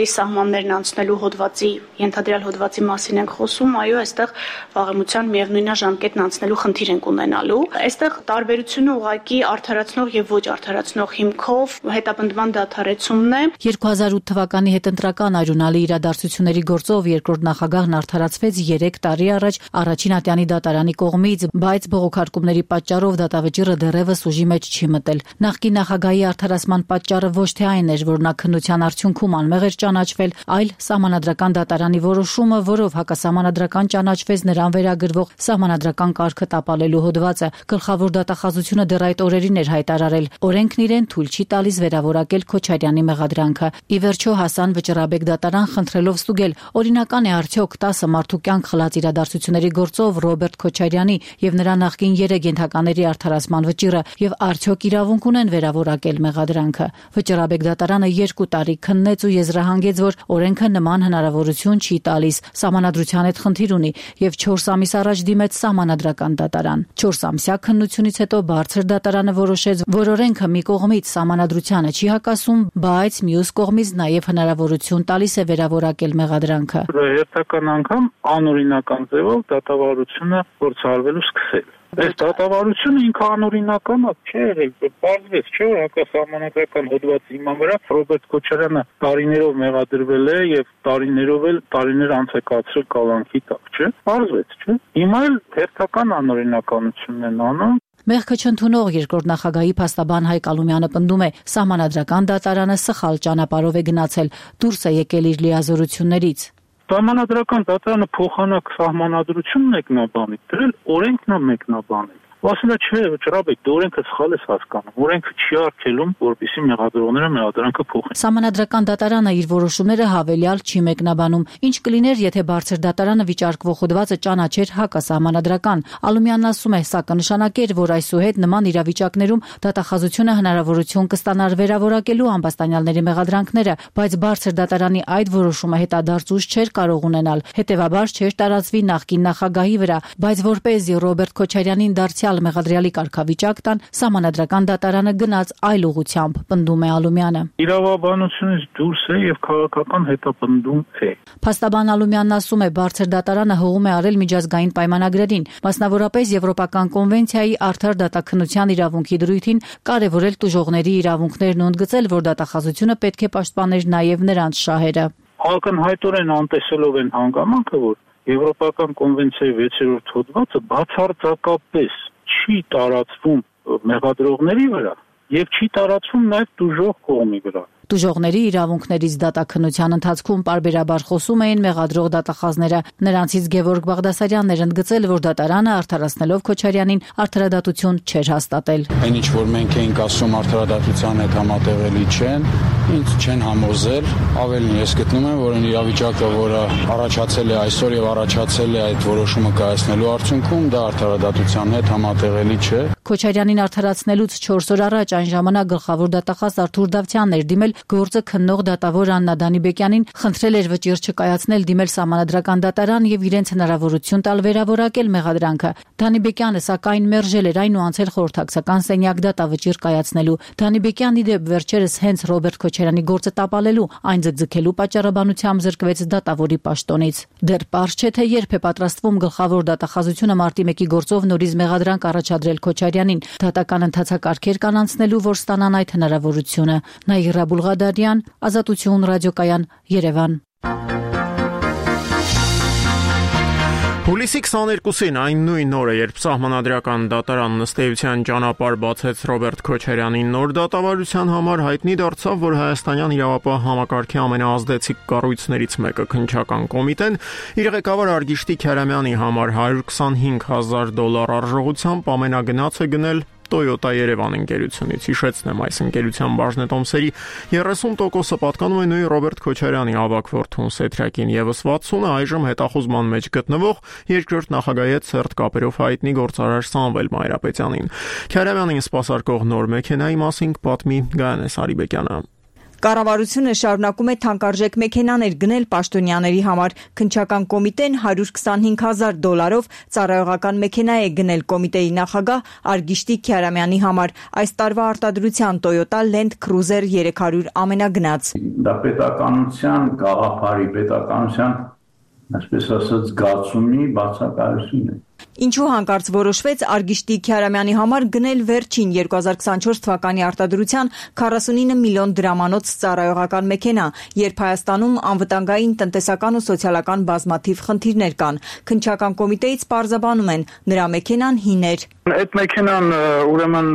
երկրի սահմաններն անցնելու հոդվածի, ենթադրյալ հոդվածի մասին ենք խոսում, այո, այստեղ վաղեմության միևնույն ժամկետն անցնելու խնդիր ենք ունենալու։ Այստեղ տարբերությունը ուղղակի արդարացնող եւ ոչ արդարացնող հիմքով հետապնդման դադարեցումն է։ երկու հազար ութ թվականի հետընտրական արյունալի իրադարձությունների գործով երկրորդ նախագահն արդարացվեց երեք տարի առաջ առաջին ատյանի դատարանի կողմից, բայց բողոքարկումների պատճառով դատավճիռը դեռևս ուժի մեջ չի մտել։ Նախկին նախագահի արդարացման պատճառը ոչ թե այն էր, որ նա քննության արդյունքում անմեղ էր ճանաչվել, այլ սահմանադրական դատարանի որոշումը, որով հակասահմանադրական ճանաչվեց նրան վերագրվող սահմանադրական կարգը տապալելու հոդվածը։ Գլխավոր դատախազությունը դեռ այդ օրերին էր հայտարարել, օրենքն իրեն թույլ չի տալիս վերավորակել Քոչարյանի մեղադրանքը։ Ի վերջո հասան Վճռաբեկ դատարան խնդրելով ստուգել, օրինական է արդյոք տասը մարդու կյանք խլած իրադարձությունների գործով Ռոբերտ Քոչարյանի եւ նրա նախկին երեք ենթակաների արդարացման վճիռը եւ արդյոք իրավունք ունեն վերավորակել մեղադրանքը։ Վճռաբեկ դատարանը երկու տարի քննեց ու եզրահանգեց, որ օրենքը նման հնարավորություն չի տալիս, սահմանադրության հետ խնդիր ունի եւ չորս ամիս առաջ դիմեց սահմանադրական դատարան։ չորս ամսյա քննությունից հետո բարձր դատարանը որոշեց, որ օրենքը մի կողմից սահմանադրությանը չի հակասում, բայց մյուս կողմից նաեւ հնարավորություն տալիս է վերավորակել մեղադրանքը։ Հերթական անգամ անօրինական ձևով դատավարությունը փորձարվելու սկսել։ Այս դատավարությունը ինքը անօրինական չէ, բարձվեց, չէ՞ որ հակասահմանադրական հոդվածի հիման վրա Ռոբերտ Քոչարյանը տարիներով մեղադրվել է եւ տարիներով էլ տարիներ անց է կացրել կալանքի տակ, չէ՞։ Բարձվեց, չէ՞։ Հիմա էլ հերթական անօրինականությունն են անում։ Մեղքը չընդունող երկրորդ նախագահի փաստաբան Հայկ Ալումյանը պնդում է, սահմանադրական դատարանը սխալ ճանապարհով է գնացել, դուրս է եկել իր լիազորություններից։ Սահմանադրական դատարանը փոխանակ սահմանադրություն մեկնաբանի, դրել օրենքն է մեկնաբանել։ Ասելա չէ, Վճռաբեկ, դու օրենքը սխալ ես հասկանում։ Օրենքը չի արգելում, որպեսզի մեղադրողները մեղադրանքը փոխեն։ Սահմանադրական դատարանը իր որոշումները հավելյալ չի մեկնաբանում։ Ինչ կլիներ, եթե բարձր դատարանը վիճարկվող հոդվածը ճանաչեր հակասահմանադրական։ Ալումյանն ասում է, սա կնշանակեր, որ այսուհետ նման իրավիճակներում դատախազությունը հնարավորություն կստանար վերավորակելու ամբաստանյալների մեղադրանքները, բայց բարձր դատարանի այդ որոշումը հետադարձ ուժ չէր կարող ունենալ։ Հետևաբար չէր տարածվի նախկին նախագահի վրա, բայց որպեսզի Ռոբերտ Քոչարյանին դարձյալ մեղադրյալի կարգավիճակ տան, սահմանադրական դատարանը գնաց այլ ուղղությամբ, պնդում է Ալումյանը։ Իրավաբանությունից դուրս է եւ քաղաքական հետապնդում է։ Փաստաբան Ալումյանն ասում է, բարձր դատարանը հողում է արել միջազգային պայմանագրերին, մասնավորապես Եվրոպական կոնվենցիայի արդար դատաքննության իրավունքի դրույթին, կարևորել տուժողների իրավունքներն ու ընդգծել, որ դատախազությունը պետք է պաշտպաներ նաեւ նրանց շահերը։ Ակնհայտորեն անտեսելով են հանգամանքը, որ Եվրոպական կոնվենցիայի վեցերորդ հոդվածը բացարձակապես չի տարածվում մեղադրողների վրա եւ չի տարածվում նաեւ տուժող կողմի վրա։ Տուժողների իրավունքներից դատաքննության ընթացքում պարբերաբար խոսում էին մեղադրող դատախազները։ Նրանցից Գևորգ Բաղդասարյանն էր ընդգծել, որ դատարանը արդարացնելով Քոչարյանին արդարադատություն չէր հաստատել։ Այն ինչ որ մենք էինք ասում արդարադատության հետ համատեղելի չեն, ինձ չեն համոզել, ավելին ես գտնում եմ, որ այն իրավիճակը, որը առաջացել է այսօր եւ առաջացել է այդ որոշումը կայացնելու արդյունքում, դա արդարադատության հետ համատեղելի չէ։ Քոչարյանին արդարացնելուց չորս օր առաջ այն ժամանակ գլխավոր դատախազ Արթուր Դավթյանն էր դիմել գործը քննող դատավոր Աննա Դանիբեկյանին, խնդրել էր վճիռ չկայացնել, դիմել սահմանադրական դատարան եւ իրենց հնարավորություն տալ վերավորակել մեղադրանքը։ Դանիբեկյանը սակայն մերժել էր այն ու անցել խորհրդակցական սենյակ դատավճիռ կայացնելու։ Դանիբեկյանի դեպ վերջերս հենց Ռոբերտ Քոչարյանի գործը տապալելու, այն ձգձգելու պատճառաբանությամբ զրկվեց դատավորի պաշտոնից։ Դեռ պարզ չէ, թե երբ է պատրաստվում գլխավոր դատախազությունը մարտի մեկի գործով նորից մեղադրանք առաջադրել Քոչարյանին։ Դատական ընթացակարգեր կան անցնելու, որ ստանան այդ հնարավորությունը։ Նաիրա Բուլղադարյան, Ազատություն ռադիոկայան, Երևան։ Հուլիսի քսաներկուսին այն նույն օրը, երբ սահմանադրական դատարանն ըստ էության ճանապարհ բացեց Ռոբերտ Քոչարյանին նոր դատավարության համար, հայտնի դարձավ, որ հայաստանյան իրավապահ համակարգի ամենաազդեցիկ կառույցներից մեկը քննչական կոմիտեն իր ղեկավար Արգիշտի Քարամյանի համար հարյուր քսանհինգ հազար դոլար արժողությամբ ամենագնացը գնել Toyota Երևան ընկերությունից։ Հիշեցնեմ, այս ընկերության բաժնետոմսերի երեսուն տոկոսը պատկանում է նույն Ռոբերտ Քոչարյանի ավագ որդուն Սեթրակին, եւս վաթսունը այժմ հետախուզման մեջ գտնվող երկրորդ նախագահի հետ սերտ կապերով հայտնի գործարար Սամվել Մայրապետյանին։ Քարամյանին սպասարկող նոր մեքենայի մասին պատմի Գայանես Արիբեկյանը։ Կառավարությունը շարունակում է թանկարժեք մեքենաներ գնել պաշտոնյաների համար։ Քննչական կոմիտեն հարյուր քսանհինգ հազար դոլարով ծառայողական մեքենա է գնել կոմիտեի նախագահ Արգիշտի Քյարամյանի համար։ Այս տարվա արտադրության Toyota Land Cruiser երեք հարյուր ամենագնաց։ Դա պետականության, գաղափարի պետականության, այսպես ասած, զգացումի բացակայություն է։ Ինչու հանկարծ որոշվեց Արգիշտի Քյարամյանի համար գնել վերջին երկու հազար քսանչորս թվականի արտադրության քառասունինը միլիոն դրամանոց ծառայողական մեքենա, երբ Հայաստանում անվտանգային, տնտեսական ու սոցիալական բազմաթիվ խնդիրներ կան։ Քննչական կոմիտեից պարզաբանում են, նրա մեքենան հին էր։ Այդ մեքենան ուրեմն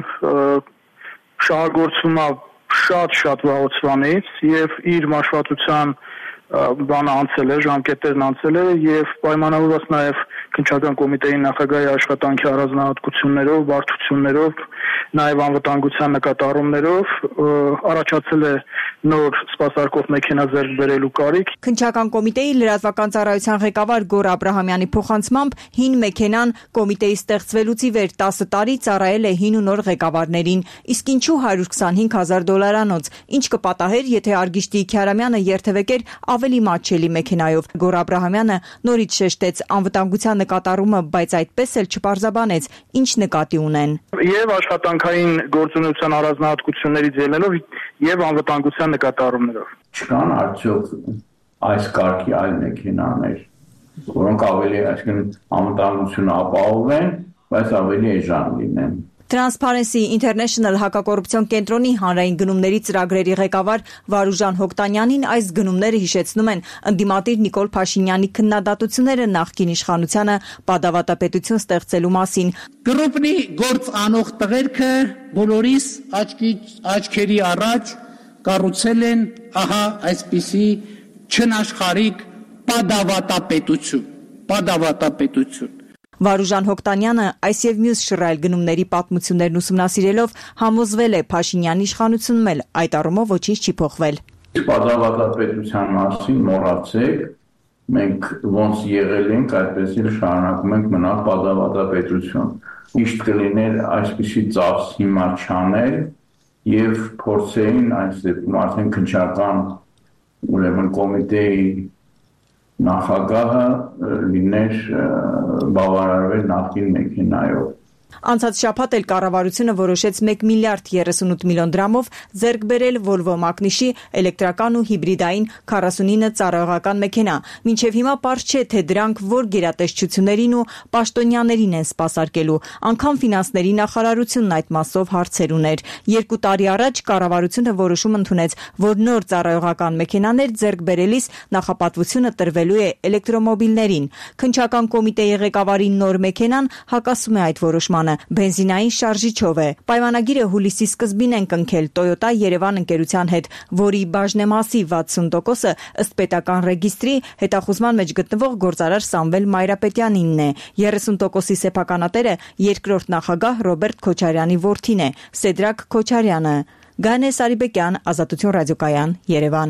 շահագործվում է շատ-շատ վաղուց եւ իր մաշվածության բանը անցել է, ժամկետներն անցել է եւ պայմանավորված նաեւ քննչական կոմիտեի նախագահի աշխատանքի առանձնահատկություններով, բարդություններով, նաեւ անվտանգության նկատառումներով առաջացել է նոր սպասարկող մեքենա ձեռք բերելու կարիք։ Քննչական կոմիտեի լրատվական ծառայության ղեկավար Գոր Աբրահամյանի փոխանցմամբ հին մեքենան կոմիտեի ստեղծվելուց ի վեր տասը տարի ծառայել է հին ու նոր ղեկավարներին, իսկ ինչու հարյուր քսանհինգ հազար դոլարանոց, ինչ կպատահեր, եթե Արգիշտի Քյարամյանը երթևեկեր ավելի մատչելի մեքենայով։ Գոր Աբրահամյանը նորից շեշտեց անվտանգության նկատառումը, բայց այդպես էլ չպարզաբանեց, ինչ նկատի ունեն։ Եվ աշխատանքային գործունեության առանձնահատկություններից ելնելով եւ անվտանգության նկատառումներով։ Չկան արդյոք այս կարգի այլ մեքենաներ, որոնք ավելի, այսինքն, անվտանգությունը ապահովեն, բայց ավելի էժան լինեն։ Transparency International հակակոռուպցիոն կենտրոնի հանրային գնումների ծրագրերի ղեկավար Վարուժան Հոկտանյանին այս գնումները հիշեցնում են ընդդիմադիր Նիկոլ Փաշինյանի քննադատությունները նախկին իշխանությանը պատավատապետություն ստեղծելու մասին։ Կոռուպնի գործ անող տղերքը բոլորիս աչքի աչքերի առաջ կառուցել են ահա այսպիսի չնաշխարհիկ պատավատապետություն, պատավատապետություն։ Վարուժան Հոկտանյանը այս եւ մյուս շռայլ գնումների պատմություններն ուսումնասիրելով համոզվել է Փաշինյանի իշխանությունում էլ այդ առումով ոչինչ չի փոխվել։ Պատավատապետության մասին մոռացեք, մենք ոնց եղել ենք, այդպես էլ շարունակում ենք մնալ պատավատապետություն։ Միշտ կլիներ այսպիսի ծախս հիմա չանել եւ փորձեին այս դեպքում արդեն քննչական ուրեմն կոմիտեի նախագահը լիներ բավարարվել նախկին մեքենայով։ Անցած շաբաթ էլ կառավարությունը որոշեց մեկ միլիարդ երեսունութ միլիոն դրամով ձեռք բերել Volvo Magnus-ի էլեկտրական ու հիբրիդային քառասունինը ծառայողական մեքենա։ Մինչև հիմա պարզ չէ, թե դրանք որ գերատեսչություններին ու պաշտոնյաներին են սպասարկելու։ Անգամ ֆինանսների նախարարությունն այդ մասով հարցեր ուներ։ Երկու տարի առաջ կառավարությունը որոշում ընդունեց, որ նոր ծառայողական մեքենաներ ձեռք բերելիս նախապատվությունը տրվելու է էլեկտրոմոբիլներին։ Քննչական կոմիտեի ղեկավարի նոր մեքենան հակասում է այդ որոշմանը։ Բենզինային շարժիչով է։ Պայմանագիրը հուլիսի սկզբին են կնքել Toyota Երևան ընկերության հետ, որի բաժնեմասի վաթսուն տոկոսը ըստ պետական ռեգիստրի հետախուզման մեջ գտնվող գործարար Սամվել Մայրապետյանինն է։ երեսուն տոկոսի սեփականատերը երկրորդ նախագահ Ռոբերտ Քոչարյանի որդին է՝ Սեդրակ Քոչարյանը։ Գանե Սարիբեկյան, Ազատություն ռադիոկայան, Երևան։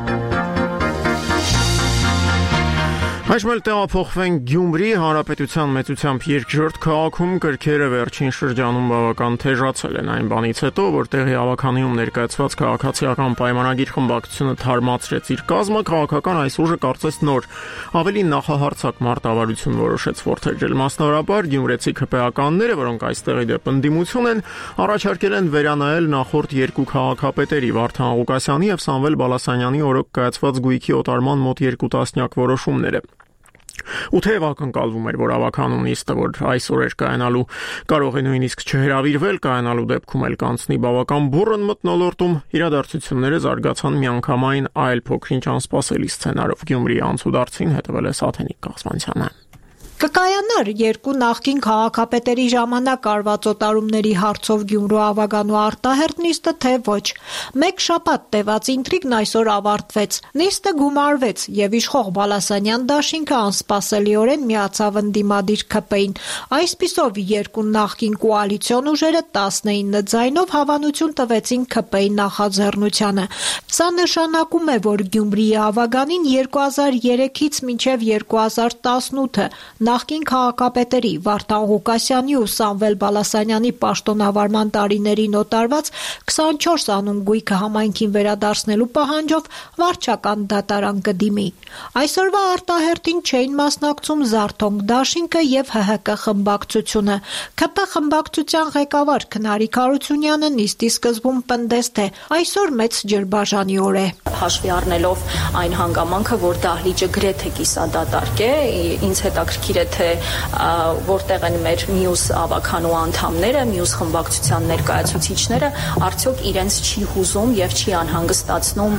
Այժմ էլ տեղափոխվենք Գյումրի, Հանրապետության մեծությամբ երկրորդ քաղաքում կրքերը վերջին շրջանում բավական թեժացել են այն բանից հետո, որ տեղի ավականիում ներկայացված քաղաքացիական պայմանագիր խմբակցությունը թարմացրեց իր կազմը, քաղաքական այս ուժը կարծես նոր ավելի նախահարցակ մարտավարություն որոշեց որդեգրել։ Մասնավորապես գյումրեցի քպեականները, որոնք այստեղի դեպ ընդդիմություն են, առաջարկել են վերանայել նախորդ երկու քաղաքապետերի Վարդան Ղուկասյանի եւ Սամվել Բալասանյանի օրոք կայացված գույքի օտարման մոտ երկու տասնյակ որոշումները։ Ու թեև ակնկալվում էր, որ ավականուն նիստը, որ այսօր էր կայանալու, կարող է նույնիսկ չհրավիրվել, կայանալու դեպքում էլ կանցնի բավական բուռն մթնոլորտում, իրադարձությունները զարգացան միանգամայն այլ փոքրինչ անսպասելի սցենարով։ Գյումրիի անցուդարձին հետևել է Սաթենիկ Կաղցմանցյանը։ Կկայանար երկու նախկին քաղաքապետերի ժամանակ արված օտարումների հարցով Գյումրու ավագանու արտահերտ նիստը, թե ոչ։ Մեկ շաբաթ տևած ինտրիգն այսօր ավարտվեց։ Նիստը գումարվեց եւ իշխող Բալասանյան դաշինքը անսպասելիորեն միացավ ընդդիմադիր ՔՊ-ին։ Այսպիսով երկու նախկին կոալիցիոն ուժերը տասնինը ձայնով հավանություն տվեցին ՔՊ-ի նախաձեռնությանը։ Սա նշանակում է, որ Գյումրիի ավագանին երկու հազար երեքից մինչև երկու հազար տասնութը նախկին քաղաքապետերի Վարդան Ղուկասյանի ու Սամվել Բալասանյանի պաշտոնավարման տարիներին օտարված քսանչորս անուն գույքը համայնքին վերադարձնելու պահանջով վարչական դատարան կդիմի։ Այսօրվա արտահերտին չէին մասնակցում Զարթոնք դաշինքը եւ Հ Հ Կ խմբակցությունը։ K P խմբակցության ղեկավար Քնարիկ Հարությունյանը նիստի սկզբում պնդեց, թե այսօր մեծ ջրբաժանի օր է։ Հաշվի առնելով այն հանգամանքը, որ դահլիճը գրեթե կիսադատարկ է, ինձ հետաքրքիր է, թե որտեղ են մեր մյուս ավականու անդամները, մյուս խմբակցության ներկայացուցիչները, արդյոք իրենց չի հուզում եւ չի անհանգստացնում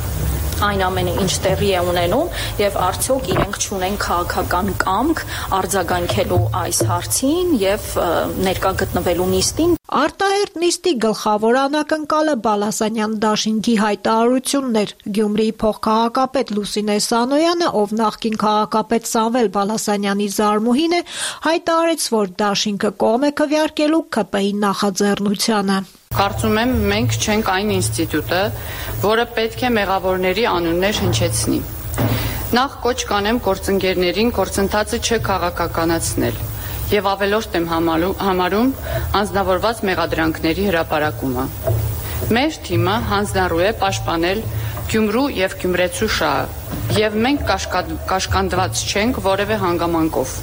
այն ամենը, ինչ տեղի է ունենում, եւ արդյոք իրենք չունեն քաղաքական կամք արձագանքելու այս հարցին եւ ներկա գտնվելու նիստին։ Արտահերտ նիստի գլխավոր անակնկալը Բալասանյան դաշինքի հայտարարությունն էր։ Գյումրիի փոխքաղաքապետ Լուսինե Սանոյանը, ով նախկին քաղաքապետ Սամվել Բալասանյանի զարմուհին է, հայտարարեց, որ դաշինքը կողմ է քվեարկելու K P-ի նախաձեռնությանը։ Կարծում եմ, մենք չենք այն ինստիտուտը, որը պետք է մեղավորների անուններ հնչեցնի։ Նախ կոչ կանեմ գործընկերներին գործընթացը չքաղաքականացնել եւ ավելորդ եմ համարում անձնավորված մեղադրանքների հրապարակումը։ Մեր թիմը հանձնառու է պաշտպանել Գյումրու եւ Գյումրեցու շահը եւ մենք կաշկանդված չենք որևէ հանգամանքով։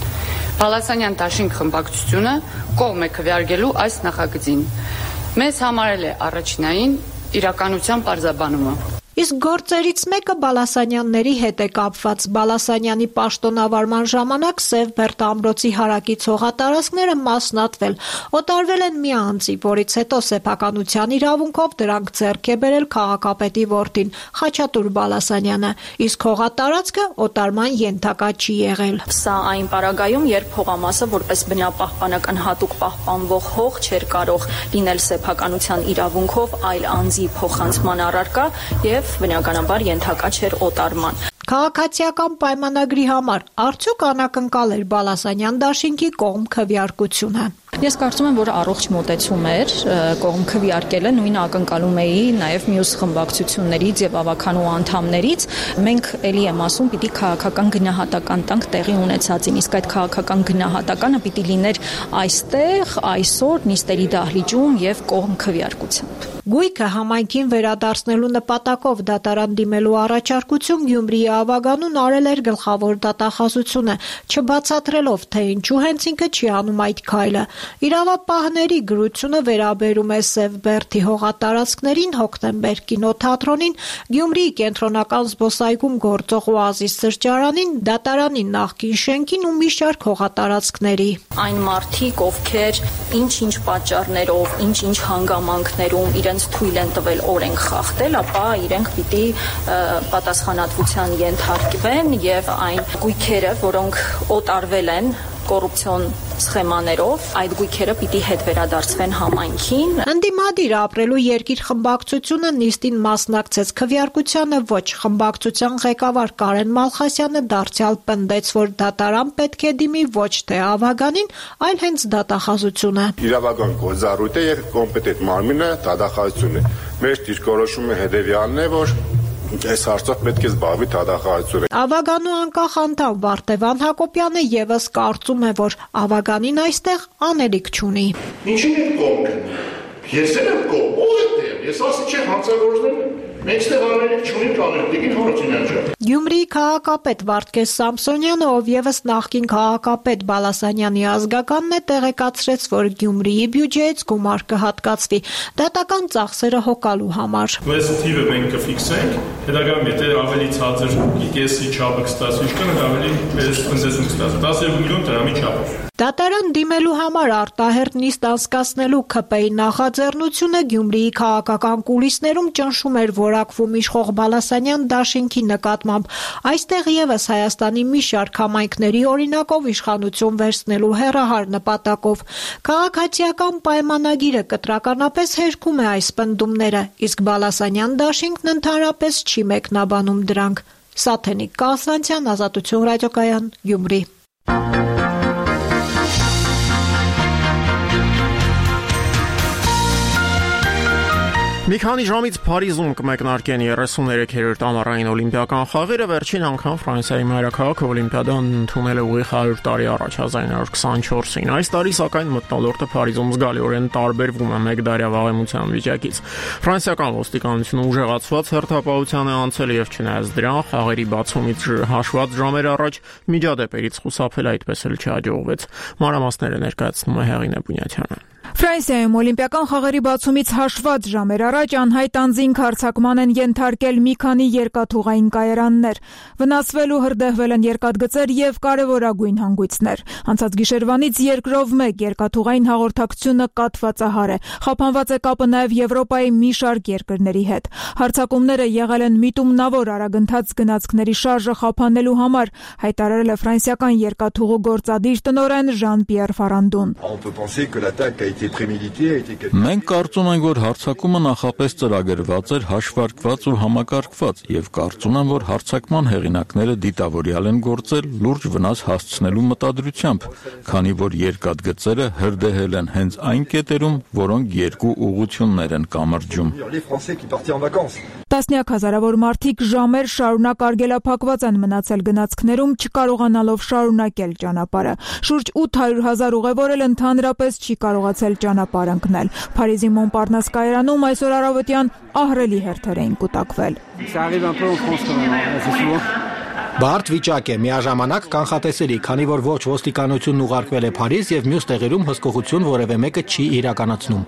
Բալասանյան դաշինք խմբակցությունը կողմ է քվեարկելու այս նախագծին։ Մեզ համարել է առաջնային իրականության պարզաբանումը։ Իսկ գործերից մեկը Բալասանյանների հետ է կապված։ Բալասանյանի պաշտոնավարման ժամանակ Սև Բերդ ամրոցի հարակից հողատարածքները մասնատվել, օտարվել են մի անձի, որից հետո սեփականության իրավունքով դրանք ձեռք է բերել քաղաքապետի որդին Խաչատուր Բալասանյանը, իսկ հողատարածքը օտարման ենթակա չի եղել։ Սա այն պարագայում, երբ հողամասը որպես բնապահպանական հատուկ պահպանվող հող չէր կարող լինել սեփականության իրավունքով այլ անձի փոխանցման առարկա եւ բնականաբար ենթակա չէր օտարման։ Քաղաքացիական պայմանագրի համար արդյոք անակնկալ էր Բալասանյան դաշինքի կողմ քվեարկությունը։ Ես կարծում եմ, որ առողջ մոտեցում էր կողմ քվեարկելը, նույնը ակնկալում էի նաև մյուս խմբակցություններից եւ ավականու անդամներից։ Մենք ելի եմ ասում, պիտի քաղաքական գնահատական տանք տեղի ունեցածին, իսկ այդ քաղաքական գնահատականը պիտի լիներ այստեղ, այսօր նիստերի դահլիճում եւ կողմ քվեարկությամբ։ Գույքը համայնքին վերադարձնելու նպատակով դատարան դիմելու առաջարկություն Գյումրիի ավագանուն արել էր գլխավոր դատախազությունը, չբացատրելով, թե ինչու հենց ինքը չի անում այդ քայլը։ Իրավապահների գրությունը վերաբերում է Սև Բերդի հողատարածքներին, հոկտեմբեր կինոթատրոնին, Գյումրիի կենտրոնական զբոսայգում գործող Օազիս սրճարանին, դատարանի նախկին շենքին ու մի շարք հողատարածքների։ Այն մարդիկ, ովքեր ինչ-ինչ պատճառներով, ինչ-ինչ հանգամանքներում իրենց թույլ են տվել օրենք խախտել, ապա իրենք պիտի պատասխանատվության ենթարկվեն եւ այն գույքերը, որոնք օտարվել են կոռուպցիոն սխեմաներով, այդ գույքերը պիտի հետ վերադարձվեն համայնքին։ Ընդդիմադիր ապրելու երկիր խմբակցությունը նիստին մասնակցեց քվեարկությանը ոչ, խմբակցության ղեկավար Կարեն Մալխասյանը դարձյալ պնդեց, որ դատարան պետք է դիմի ոչ թե ավագանին, այլ հենց դատախազությունը։ Իրավական գործառույթ է եւ կոմպետենտ մարմինը դատախազությունը։ Մեր դիրքորոշումը հետեւյալն է, որ այս հարցով պետք է զբաղվի դատախազությունը։ Ավագանու անկախ անդամ Վարդևան Հակոբյանը եւս կարծում է, որ ավագանին այստեղ անելիք չունի։ Ինչի՞ է կողմ։ Ես եմ կողմ, ո՞վ է։ Ես ասի չէ հանցագործներ։ Մենք ստեղ անելիք չունենք անելիքին հորոցինանջը։ Գյումրիի քաղաքապետ Վարդգես Սամսոնյանը, ով եւս նախկին քաղաքապետ Բալասանյանի ազգականն է, տեղեկացրեց, որ Գյումրիի բյուջեից գումար կհատկացվի դատական ծախսերը հոգալու համար։ Այս թիվը մենք կֆիքսենք, հետագայում եթե ավելի ցածր կեսի չափը կստացվի, կան ավելի մեծ տնտեսություն կստացվի, տասնյոթ միլիոն դրամի չափով։ Դատարան դիմելու համար արտահերտ նիստ անցկացնելու K P-ի նախաձեռնությունը Գյումրիի քաղաքական կուլիսներում ճնշում էր որակվում իշխող Բալասանյան դաշինքի նկատմամբ։ Այստեղ եւս Հայաստանի մի շարք համայնքների օրինակով իշխանություն վերցնելու հեռահար նպատակով։ Քաղաքացիական պայմանագիրը կտրականապես հերքում է այս պնդումները, իսկ Բալասանյան դաշինքն ընդհանրապես չի մեկնաբանում դրանք։ Սաթենիկ Կասվանցյան, Ազատություն ռադիոկայան, Գյումրի։ Մի քանի ժամից Փարիզում կմեկնարկեն երեսուներեքերորդ ամառային օլիմպիական խաղերը, վերջին անգամ Ֆրանսիայի մայրաքաղաքը օլիմպիադան ընդունել է ուղիղ հարյուր տարի առաջ հազար ինը հարյուր քսանչորսին։ Այս տարի սակայն մթնոլորտը Փարիզում զգալիորեն տարբերվում է մեկդարյա վաղեմության վիճակից։ Ֆրանսիական ոստիկանությունը ուժեղացված հերթապահության է անցել եւ չնայած դրան խաղերի բացումից հաշված ժամեր առաջ միջադեպերից խուսափել այդպես էլ չհաջողվեց։ Մանրամասները ներկայացնում է Հեղինե Բունյաթյանը։ Ֆրանսիայում օլիմպիական խաղերի բացումից հաշված ժամեր առաջ անհայտ անձինք հարձակման են ենթարկել մի քանի երկաթուղային կայարաններ։ Վնասվել ու հրդեհվել են երկաթգծեր եւ կարեւորագույն հանգույցներ։ Անցած գիշերվանից երկրով մեկ երկաթուղային հաղորդակցությունը կաթվածահար է։ Խափանված է կապը նաեւ Եվրոպայի մի շարք երկրների հետ։ Հարձակումները եղել են միտումնավոր արագընթաց գնացքների շարժը խափանելու համար, հայտարարել է ֆրանսիական երկաթուղու գործադիր տնօրեն Ժան-Պիեր Ֆարանդուն։ Մենք կարծում ենք, որ հարձակումը նախապես ծրագրված էր, հաշվարկված ու համակարգված եւ կարծում եմ, որ հարձակման հեղինակները դիտավորյալ են գործել լուրջ վնաս հասցնելու մտադրությամբ, քանի որ երկաթգծերը հրդեհել են հենց այն կետերում, որոնք երկու ուղղություններ են կամրջում։ Տասնյակ հազարավոր մարդիկ ժամեր շարունակ արգելափակված են մնացել գնացքներում, չկարողանալով շարունակել ճանապարհը։ Շուրջ ութ հարյուր հազար ուղևոր էլ ընդհանրապես չի կարողացել ճանապարհ ընկնել։ Փարիզի Մոնպարնաս կայարանում այսօր առավոտյան ահռելի հերթեր էին կուտակվել։ Բարդ վիճակ է, միաժամանակ կանխատեսելի, քանի որ ոչ ոստիկանությունն ուղարկվել է Փարիզ եւ մյուս տեղերում հսկողություն որևէ մեկը չի իրականացնում։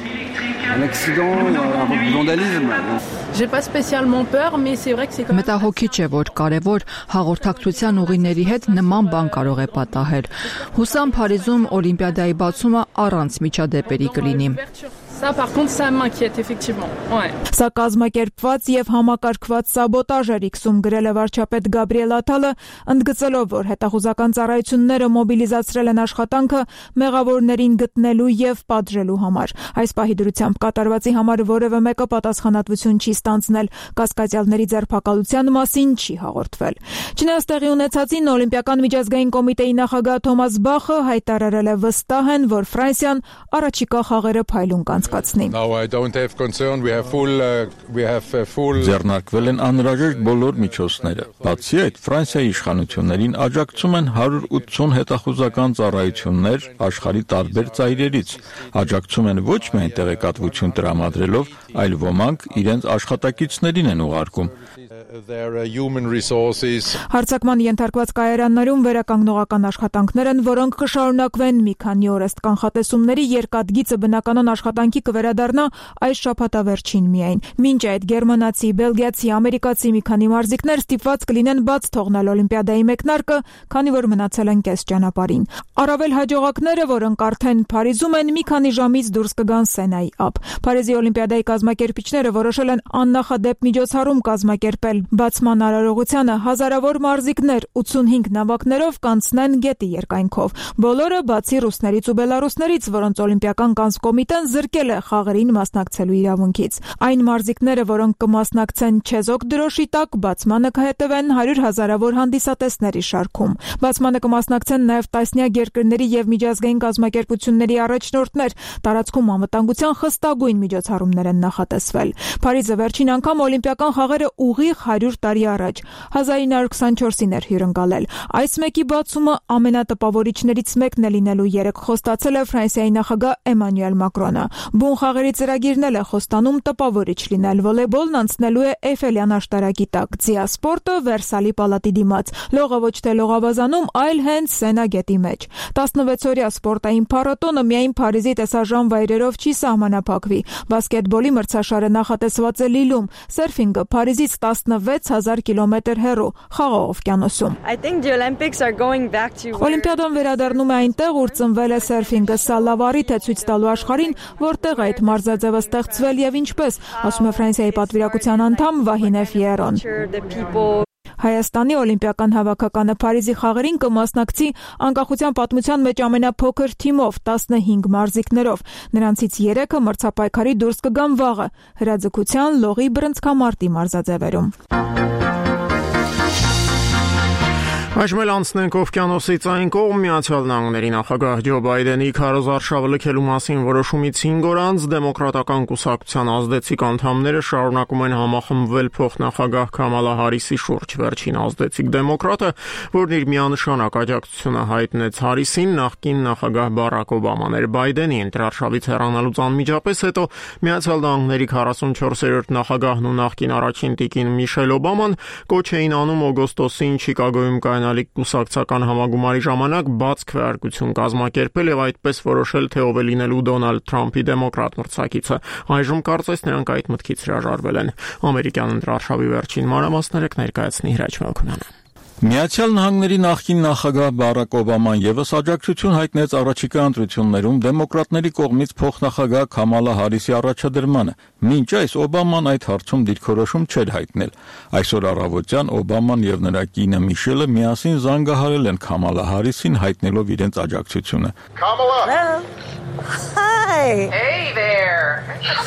Մտահոգիչ է, որ կարևոր հաղորդակցության ուղիների հետ նման բան կարող է պատահել։ Հուսամ Փարիզում օլիմպիադայի բացումը առանց միջադեպերի կլինի։ Սա կազմակերպված եւ համակարգված սաբոտաժ էր իքսում գրել է վարչապետ Գաբրիել Աթալը, ընդգծելով, որ հետախուզական ծառայությունները մոբիլիզացրել են աշխատանքը մեղավորներին գտնելու եւ պատժելու համար։ Այս պահի դրությամբ կատարվածի համար որևէ մեկը պատասխանատվություն չի ստանձնել, կասկածյալների ձերբակալության մասին չի հաղորդվել։ Չնայած տեղի ունեցածին օլիմպիական միջազգային կոմիտեի նախագահ Թոմաս Բախը հայտարարել է վստահ են, որ Ֆրանսիան առաջիկա խաղերը փայլուն կանցկացնի։ Ձեռնարկվել են անհրաժեշտ բոլոր միջոցները։ Բացի այդ, Ֆրանսիայի իշխանություններին աջակցում են հարյուր ութսուն հետախուզական ծառայություններ աշխարհի տարբեր ծայրերից։ Աջակցում են ոչ միայն տեղեկատվություն տրամադրելով, այլ ոմանք իրենց աշխատակիցներին են ուղարկում։ Հարձակման ենթարկված կայարաններում վերականգնողական աշխատանքներ են, որոնք կշարունակվեն մի քանի օր ըստ կանխատեսումների երկաթգիծը բնականon աշխատանքի կվերադառնա այս շաբաթավերջին միայն։ Մինչ այդ գերմանացի, բելգիացի, ամերիկացի մի քանի մարզիկներ ստիպված կլինեն բաց թողնել օլիմպիադայի մեկնարկը, քանի որ մնացել են կես ճանապարհին։ Առավել հաջողակները, որոնք արդեն Փարիզում են, մի քանի ժամից դուրս կգան Սենայի ափ։ Փարիզի օլիմպիադայի կազմակերպիչները որոշել են աննախադեպ միջոցառում կազմակերպել բացման արարողությանը հազարավոր մարզիկներ ութսունհինգ նավակներով կանցնեն գետի երկայնքով։ Բոլորը բացի ռուսներից ու բելարուսներից, որոնց օլիմպիական կանցկոմիտեն զրկել է խաղերին մասնակցելու իրավունքից։ Այն մարզիկները, որոնք կմասնակցեն չեզոք դրոշի տակ, բացմանը կհետևեն հարյուր հազարավոր հանդիսատեսների շարքում։ Բացմանը կմասնակցեն նաև տասնյակ երկրների եւ միջազգային կազմակերպությունների առաջնորդներ։ Տարածքում անվտանգության խստագույն միջոցառումներ են նախատեսվել։ Փարիզը վերջին անգամ օլիմպիական խաղերը ուղիղ հարյուր տարի առաջ հազար ինը հարյուր քսանչորսին էր հյուրընկալել։ Այս մեկի բացումը ամենատպավորիչներից մեկն է լինելու երեք խոստացել է Ֆրանսիայի նախագահ Էմանուել Մակրոնը։ Բուն խաղերի ծրագիրն էլ է խոստանում տպավորիչ լինել։ Վոլեյբոլն անցնելու է Էյֆելյան աշտարակի տակ, ձիասպորտը Վերսալի պալատի դիմաց, լողը ոչ թե լողավազանում, այլ հենց Սենա գետի մեջ։ տասնվեցօրյա սպորտային փառատոնը միայն Փարիզի տեսարժան վայրերով չի սահմանափակվի։ Բասկետբոլի մրցաշարը նախատեսված է Լիլում, սերֆինգը Փարիզից տասնվեց հազար կիլոմետր հեռու Խաղաղ օվկիանոսում։ Օլիմպիադան վերադառնում է այնտեղ, ուր ծնվել է սերֆինգը։ Սա լավ առիթ է ցույց տալու աշխարհին, որտեղ այդ մարզաձևը ստեղծվել եւ ինչպես, ասում է Ֆրանսիայի պատվիրակության անդամ Վահինե Ֆիերոն։ Հայաստանի օլիմպիական հավաքականը Փարիզի խաղերին կմասնակցի անկախության պատմության մեջ ամենափոքր թիմով տասնհինգ մարզիկներով։ Նրանցից երեքը մրցապայքարի դուրս կգան վաղը հրաձգության, լողի, բռնցքամարտի մարզաձևերում։ Այժմ էլ անցնենք օվկիանոսից այն կողմ Միացյալ Նահանգների նախագահ Ջո Բայդենի քարոզարշավը լքելու մասին որոշումից հինգ օր անց դեմոկրատական կուսակցության ազդեցիկ անդամները շարունակում են համախմբվել փոխնախագահ Քամալա Հարիսի շուրջ։ Վերջին ազդեցիկ դեմոկրատը, որն իր միանշանակ աջակցությունը հայտնեց Հարիսին, նախկին նախագահ Բարակ Օբաման էր։ Բայդենի ընտրարշավից հեռանալուց անմիջապես հետո Միացյալ Նահանգների քառասունչորսերորդ նախագահն ու նախկին առաջին տիկին Միշել Օբաման կոչ էին անում օգոստոսին Չիկագոյում կայանալիք կուսակցական համագումարի ժամանակ բաց քվեարկություն կազմակերպել եւ այդպես որոշել, թե ով է լինելու Դոնալդ Թրամփի դեմոկրատ մրցակիցը։ Այժմ կարծես նրանք այդ մտքից հրաժարվել են։ Ամերիկյան ընտրարշավի վերջին մանրամասները կներկայացնի Հրաչ Մելքոնյանը։ Միացյալ Նահանգների նախկին նախագահ Բարակ Օբաման եւս աջակցություն հայտնեց առաջիկա ընտրություններում դեմոկրատների կողմից փոխնախագահ Քամալա Հարիսի առաջադրմանը։ Մինչ այս Օբաման այդ հարցում դիրքորոշում չէր հայտնել։ Այսօր առավոտյան Օբաման եւ նրա կինը Միշելը միասին զանգահարել են Քամալա Հարիսին, հայտնելով իրենց աջակցությունը։ Kamala. Hi. Hey there.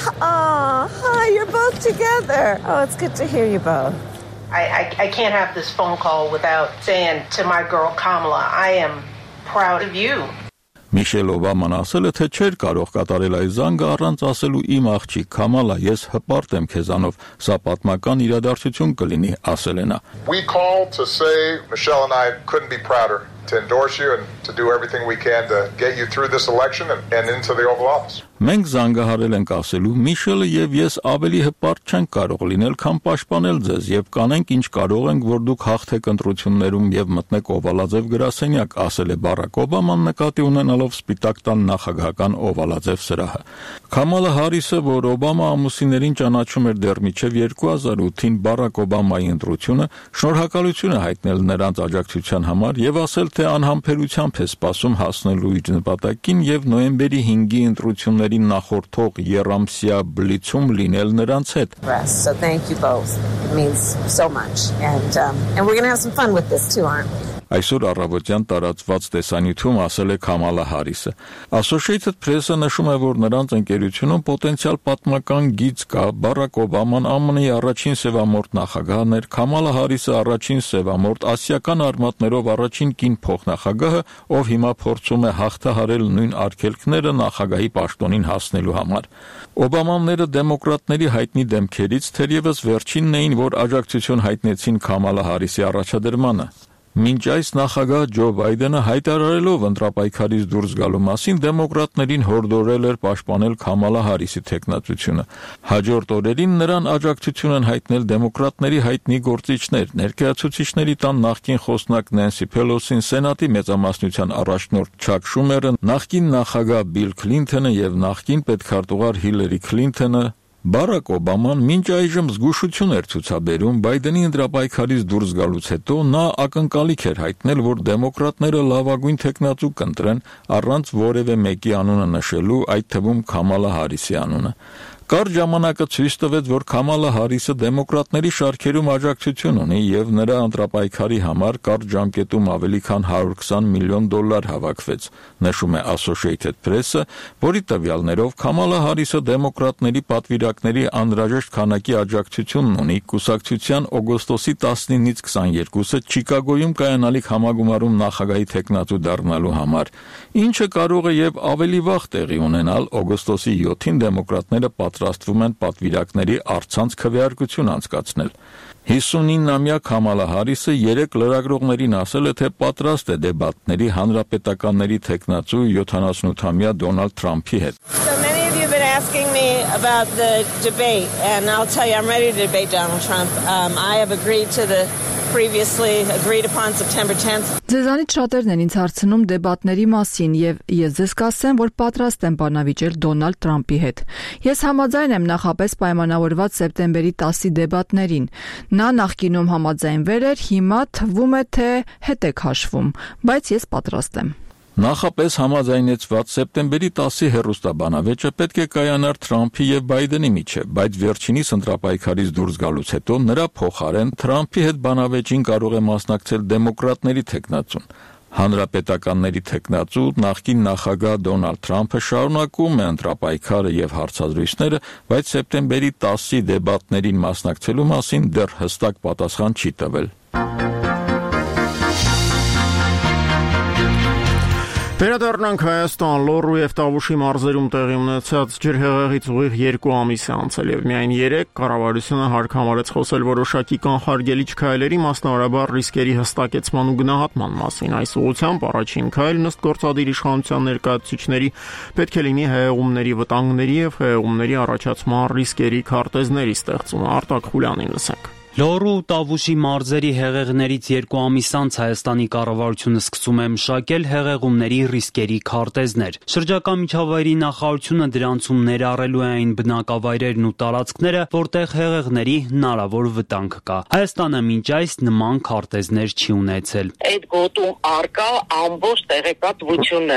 Oh, hi, you're both together. Oh, it's good to hear you both. I, I, I can't have this phone call without saying to my girl Kamala, I am proud of you. Միշել Օբաման ասել է, թե չէր կարող կատարել այս զանգը առանց ասելու իմ աղջիկ Քամալա, ես հպարտ եմ քեզանով, սա պատմական իրադարձություն կլինի, ասել է նա։ We called to say Michelle and I couldn't be prouder to endorse you and to do everything we can to get you through this election and, and into the Oval Office. Մենք զանգահարել ենք ասելու Միշելը եւ ես ավելի հպարտ չենք կարող լինել, քան պաշտպանել ձեզ եւ կանենք ինչ կարող ենք, որ դուք հաղթեք ընտրություններում եւ մտնեք օվալաձև գրասենյակ, ասել է Բարակ Օբաման նկատի ունենալով Սպիտակ տան նախագահական օվալաձև սրահը։ Քամալա Հարիսը, որ Օբամա ամուսիններին ճանաչում էր դեռ մինչև երկու հազար ութին Բարակ Օբամայի ընտրությունը, շնորհակալություն է հայտնել նրանց աջակցության համար եւ ասել, թե անհամբերությամբ է սպասում հասնելու իր նպատակին եւ նոյեմբերի հինգի ընտրություններին նախորդող եռամսյա բլիցում լինել նրանց հետ։ So thank you both. It means so much. And um, and we're going to have some fun with this too, aren't we? Այսօր առավոտյան տարածված տեսանյութում ասել է Քամալա Հարիսը։ Associated Press-ը նշում է, որ նրանց ընկերությունում պոտենցիալ պատմական գիծ կա։ Բարակ Օբաման ԱՄՆ-ի առաջին սևամորթ նախագահն էր, Քամալա Հարիսը առաջին սևամորթ ասիական արմատներով առաջին կին փոխնախագահը, ով հիմա փորձում է հաղթահարել նույն արգելքները նախագահի պաշտոնին հասնելու համար։ Օբամանները դեմոկրատների հայտնի դեմքերից թերևս վերջինն էին, որ աջակցություն հայտնեցին Քամալա Հարիսի առաջադրմանը։ Մինչ այս նախագահ Ջո Բայդենը հայտարարելով ընտրապայքարից դուրս գալու մասին դեմոկրատներին հորդորել էր պաշտպանել Քամալա Հարիսի թեկնածությունը։ Հաջորդ օրերին նրան աջակցություն են հայտնել դեմոկրատների հայտնի գործիչներ, ներկայացուցիչների տան նախկին խոսնակ Նենսի Փելոսին, Սենատի մեծամասնության առաջնորդ Չակ Շումերը, նախկին նախագահ Բիլ Քլինթոնը եւ նախկին պետքարտուղար Հիլարի Քլինթոնը։ Բարակ Օբաման մինչ այժմ զգուշություն էր ցուցաբերում Բայդենի ընտրապայքարից դուրս գալուց հետո նա ակնկալիք էր հայտնել, որ դեմոկրատները լավագույն թեկնածու կընտրեն առանց որևէ մեկի անունը նշելու, այդ թվում Քամալա Հարիսի անունը։ Կարճ ժամանակը ցույց տվեց, որ Քամալա Հարիսը դեմոկրատների շարքերում աջակցություն ունի եւ նրա ընտրապայքարի համար կարճ ժամկետում ավելի քան հարյուր քսան միլիոն դոլար հավաքվեց, նշում է Associated Press-ը, որի տվյալներով Քամալա Հարիսը դեմոկրատների պատվիրակների անհրաժեշտ քանակի աջակցությունն ունի կուսակցության օգոստոսի տասնինից քսաներկուսը Չիկագոյում կայանալիք համագումարում նախագահի թեկնածու դառնալու համար, ինչը կարող է եւ ավելի վաղ տեղի ունենալ օգոստոսի յոթին դեմոկրատները պատրաստվում են պատվիրակների առցանց քվեարկություն անցկացնել։ հիսունինամյա Քամալա Հարիսը երեք լրագրողներին ասել է, թե պատրաստ է դեբատների հանրապետականների թեկնածու յոթանասունութամյա Դոնալդ Թրամփի հետ։ So many of you have been asking me about the debate, and I'll tell you, I'm ready to debate Donald Trump. Um, I have agreed to the previously agreed upon September tenth. Ձեզանից շատերն են ինձ հարցնում դեբատների մասին եւ ես ձեզ կասեմ, որ պատրաստ եմ բանավիճել Դոնալդ Թրամփի հետ։ Ես համաձայն եմ նախապես պայմանավորված սեպտեմբերի տասի դեբատներին։ Նա նախկինում համաձայնվել էր, հիմա թվում է, թե հետ է քաշվում, բայց ես պատրաստ եմ։ Նախապես համաձայնեցված սեպտեմբերի տասի հեռուստաբանավեճը պետք է կայանար Թրամփի եւ Բայդենի միջեւ, բայց վերջինիս ընտրապայքարից դուրս գալուց հետո նրա փոխարեն Թրամփի հետ բանավեճին կարող է մասնակցել դեմոկրատների թեկնածուն։ Հանրապետականների թեկնածու նախկին նախագահ Դոնալդ Թրամփը շարունակում է ընտրապայքարը եւ հարցազրույցները, բայց սեպտեմբերի տասի դեբատներին մասնակցելու մասին դեռ հստակ պատասխան չի տվել։ Վերադառնանք Հայաստան, Լոռու եւ Տավուշի մարզերում տեղի ունեցած ջրհեղեղից ուղիղ երկու ամիս է անցել եւ միայն երեք կառավարությունը հարկ համարեց խոսել որոշակի կանխարգելիչ քայլերի, մասնավորաբար ռիսկերի հստակեցման ու գնահատման մասին։ Այս ուղղությամբ առաջին քայլն ըստ գործադիր իշխանության ներկայացուցիչների պետք է լինի հեղեղումների վտանգների եւ հեղեղումների առաջացման ռիսկերի քարտեզների ստեղծումը։ Արտակ Խուլյանին լսենք։ Լոռու ու Տավուշի մարզերի հեղեղներից երկու ամիս անց Հայաստանի կառավարությունը սկսում է մշակել հեղեղումների ռիսկերի քարտեզներ։ Շրջակա միջավայրի նախարարությունը դրանցում ներառելու է այն բնակավայրերն ու տարածքները, որտեղ հեղեղների հնարավոր վտանգ կա։ Հայաստանը մինչ այս նման քարտեզներ չի ունեցել։ Այդ գոտում արկա ամբողջ տեղեկատվությունը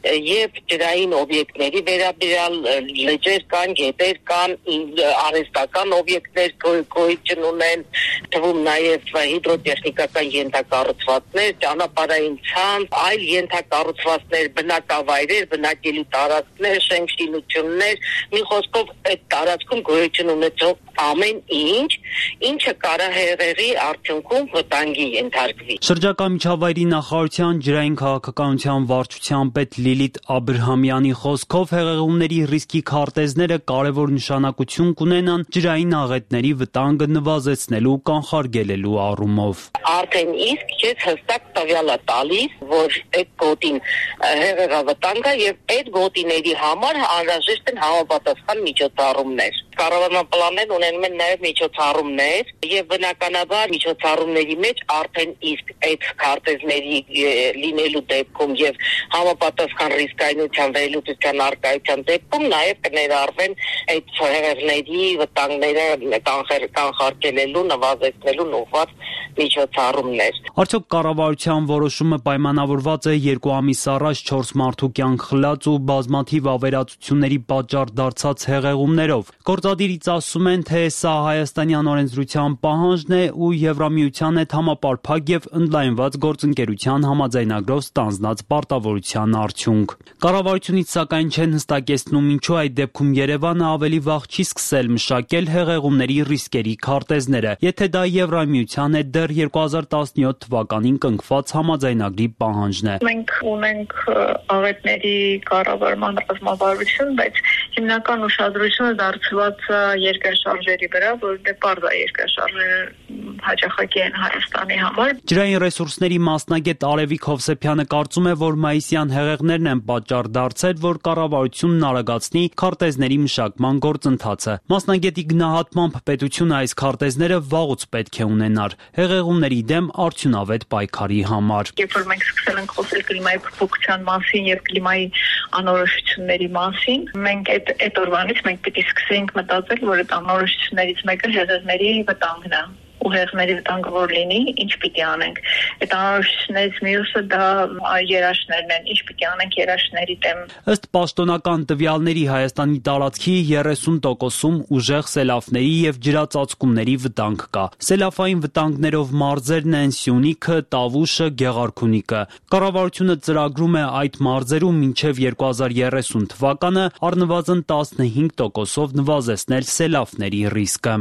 եւ ջրային օբյեկտների վերաբերյալ լեջեր կան, գետեր կան, արհեստական օբյեկտներ գոյություն ունեն, թվում նաև հիդրոտեխնիկական ենթակառուցվածքներ, ճանապարհային ցանց, այլ ենթակառուցվածքներ, բնակավայրեր, բնակելի տարածքներ, շենքշինություններ, մի խոսքով այդ տարածքում գոյություն ունեցող ամեն ինչ, ինչը կարա հեղեղի արդյունքում վտանգի ենթարկվի։ Շրջակա միջավայրի նախարարության ջրային քաղաքականության վարչության պետ Լիլիթ Աբրահամյանի խոսքով հեղեղումների ռիսկի քարտեզները կարևոր նշանակություն կունենան ջրային աղետների վտանգը նվազեցնելու կանխարգելելու առումով։ Արդեն իսկ ես հստակ տվյալ է տալիս, որ այդ գոտին հեղեղավտանգ է եւ այդ գոտիների համար անհրաժեշտ են համապատասխան միջոցառումներ։ Կառավարման պլաններն ունենում են նաև միջոցառումներ եւ բնականաբար միջոցառումների մեջ արդեն իսկ այդ քարտեզների լինելու դեպքում եւ համապատասխան ռիսկայնության վերլուծության արկայության դեպքում նաև կներառվեն այդ հեղեղների վտանգները կանխարգելելու, նվազեցնելու ուղղված միջոցառումներ։ Արդյոք կառավարության որոշումը պայմանավորված է երկու ամիս առաջ չորս մարդու կյանք խլած ու բազմաթիվ ավերածությունների պատճառ դարձած հեղեղումներով։ Գործադիրից ասում են, թե սա հայաստանյան օրենսդրության պահանջն է ու Եվրամիության հետ համապարփակ եւ ընդլայնված գործընկերության համաձայնագրով ստանձնած պարտավորության արդյունք։ Կառավարությունից սակայն չեն հստակեցնում ինչու այդ դեպքում Երևանը ավելի վաղ չի սկսել մշակել հեղեղումների ռիսկերի քարտեզները, եթե դա Եվրամիության հետ դեռ երկու հազար տասնյոթ թվականին կնքված համաձայնագրի պահանջն է։ Մենք ունենք աղետների կառավարման ռազմավարություն, բայց հիմնական ուշադրությունը դարձված երկրաշարժերի վրա, որովհետև պարզ է երկրաշարժերը հաճախակի են Հայաստանի համար։ Ջրային ռեսուրսների մասնագետ Արևիկ Հովսեփյանը կարծում է, որ մայիսյան հեղեղներն են պատճառ դարձել, որ կառավարությունն արագացնի քարտեզների մշակման գործընթացը։ Մասնագետի գնահատմամբ պետությունը այս քարտեզները վաղուց պետք է ունենար հեղեղումների դեմ արդյունավետ պայքարի համար։ Երբ որ մենք սկսել ենք խոսել կլիմայի փոփոխության մասին եւ կլիմայի անորոշությունների մասին, մենք այդ այդ օրվանից մենք պիտի սկսենք մտածել, որ այդ անորոշություններից մեկը հեղեղների վտանգն է։ Ու հեղեղների վտանգը որ լինի, ինչ պիտի անենք։ Այդ անորոշություններից մյուսը դա երաշներն են, ինչ պիտի անենք երաշների դեմ։ Ըստ պաշտոնական տվյալների Հայաստանի տարածքի երեսուն տոկոսում ուժեղ սելավների եւ ջրածածկումների վտանգ կա։ Սելավային վտանգներով մարզերն են Սյունիքը, Տավուշը, Գեղարքունիքը։ Կառավարությունը ծրագրում է այդ մարզերում մինչև երկու հազար երեսուն թվականը առնվազն տասնհինգ տոկոսով նվազեցնել սելավների ռիսկը։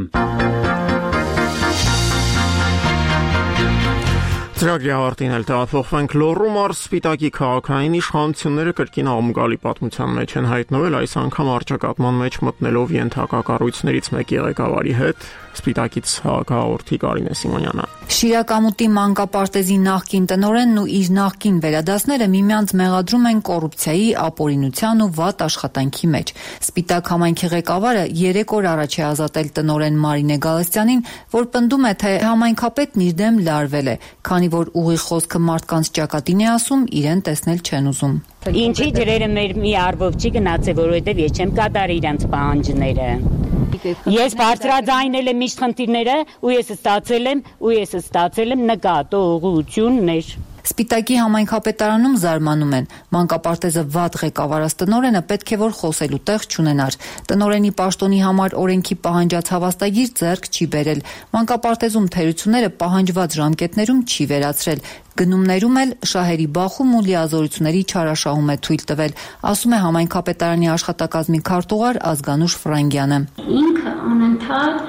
Ծրագրի ավարտին էլ տեղափոխվենք Լոռու մարզ Սպիտակի քաղաքային իշխանությունները կրկին աղմուկալի պատմության մեջ են հայտնվել, այս անգամ առճակատման մեջ մտնելով ենթակա կառույցներից մեկի ղեկավարի հետ, Սպիտակից հաղորդի Կարինե Սիմոնյանը։ Շիրակամուտի մանկապարտեզի նախկին տնօրենն ու իր նախկին վերադասները միմյանց մեղադրում են կոռուպցիայի, ապօրինության ու վատ աշխատանքի մեջ։ Սպիտակ համայնքի ղեկավարը երեք օր առաջ է ազատել տնօրեն Մարինե Գալստյանին, որ պնդում է, թե համայնքապետն իր դեմ լարվել է, քանի որ ուղիղ խոսքը մարդկանց ճակատին է ասում, իրեն տեսնել չեն ուզում։ Ինչի ջրերը մեր մի առվով չի գնացել, որովհետև ես չեմ կատարել իրանց պահանջները։ Ես բարձրաձայնել եմ միշտ խնդիրները ու ես ստացել եմ ու ես ստացել եմ նկատողություններ։ Սպիտակի համայնքապետարանում զարմանում են։ Մանկապարտեզը վատ ղեկավարած տնօրենը պետք է որ խոսելու տեղ չունենար։ Տնօրենի պաշտոնի համար օրենքի պահանջած հավաստագիր ձեռք չի բերել։ Մանկապարտեզում թերությունները պահանջված ժամկետներում չի վերացրել։ Գնումներում էլ շահերի բախում ու լիազորությունների չարաշահում է թույլ տվել, ասում է համայնքապետարանի աշխատակազմի քարտուղար Ազգանուշ Ֆրանգյանը։ Ինքը անընդհատ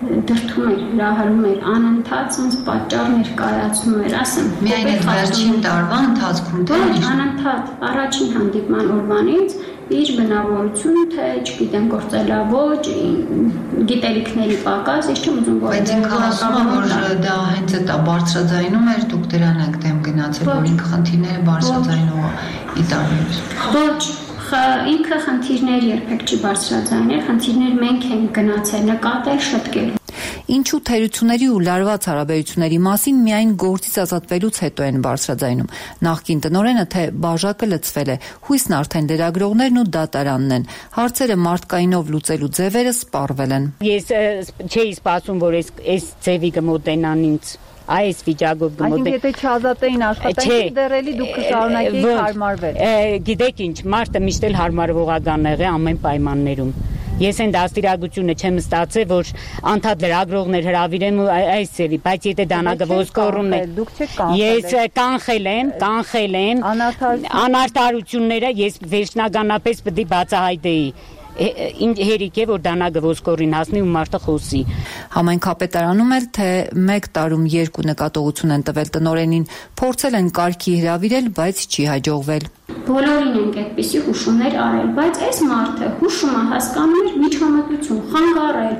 դրդում էր, հրահրում էր, անընդհատ ինձ պատճառներ կայացնում էր, ասեմ։ Միայն այդ վերջին տարվա ընթացքում թե ոչ, անընդհատ առաջին հանդիպման օրվանից իր բնավորությունը, թե չգիտեմ, գործելավոճ, գիտելիքների պակաս, ես չեմ ուզում որ բայց ինքը ասում է, որ դա հենց այդ բարձրաձայնում էր, դուք դրան եք դեմ գնացել, որ ինքը խնդիրները բարձրաձայնող ի տարբերություն։ Ոչ, ինքը խնդիրներ երբեք չի բարձրաձայնել, խնդիրներ մենք ենք գնացել, նկատել, շտկել։ Ինչու թերությունների ու լարված հարաբերությունների մասին միայն գործից ազատվելուց հետո են բարձրաձայնում։ Նախկին տնօրենը թե բաժակը լցվել է, հույսն արդեն լրագրողներն ու դատարանն են։ Հարցերը մարդկայինով լուծելու ձևերը սպառվել են։ Ես չէի սպասում, որ այս այս ձևի կմոտենան ինձ։ Այս վիճակով գմոտ է։ Եթե չազատեին աշխատանքից դեռ էլի դուք կշարունակեիք հարմարվել։ Գիտեք ինչ, մարդը միշտ էլ հարմարվողական եղե ամեն պայմաններում։ Ես այն դաստիարակությունը չեմ ստացել, որ անդադ լրագրողներ հրավիրեմ այս ձևի, բայց եթե դանակը ոսկորումն է, դուք չեք կանխել։ Ես կանխել եմ, կանխել եմ անարտարությունները, ես վերջնականապես պետք է բացահայտեի։ Ինչ հերիք է որ դանակը ոսկորին հասնի ու մարդը խոսի։ Համայնքապետարանում էլ թե մեկ տարում երկու նկատողություն են տվել տնօրենին, փորձել են կարգի հրավիրել, բայց չի հաջողվել։ Բոլորին ենք այդպիսի հուշումներ արել, բայց այս մարդը հուշումը հասկանում էր միջամտություն, խանգարել։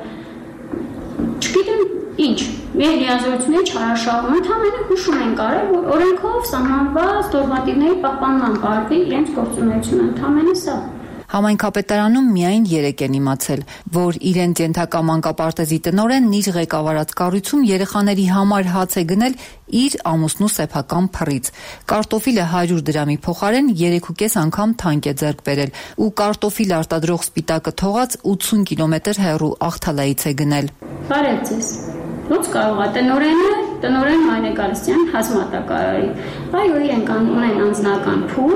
Չգիտեմ ինչ, մեր լիազորությունների չարաշահում, ընդհանրապես հուշում են արել, որ օրենքով սահմանված նորմատիվների պահպանման բարվի իրենց գործունեությունը ընդհանրապես սա։ Համայնքապետարանում միայն երեք են իմացել, որ իրենց ենթակա մանկապարտեզի տնօրենն իր ղեկավարած կառույցում երեխաների համար հաց է գնել իր ամուսնու սեփական փռից։ Կարտոֆիլը հարյուր դրամի փոխարեն երեք ու կես անգամ թանկ է ձեռք բերել ու կարտոֆիլ արտադրող սպիտակը թողած ութսուն կիլոմետր հեռու Աղթալայից է գնել։ Բարև ձեզ։ Ոնց կարող է տնօրենը, տնօրեն Մարինե Գալստյան հազմատակարարի։ Այո, իրենք ունեն անձնական փուռ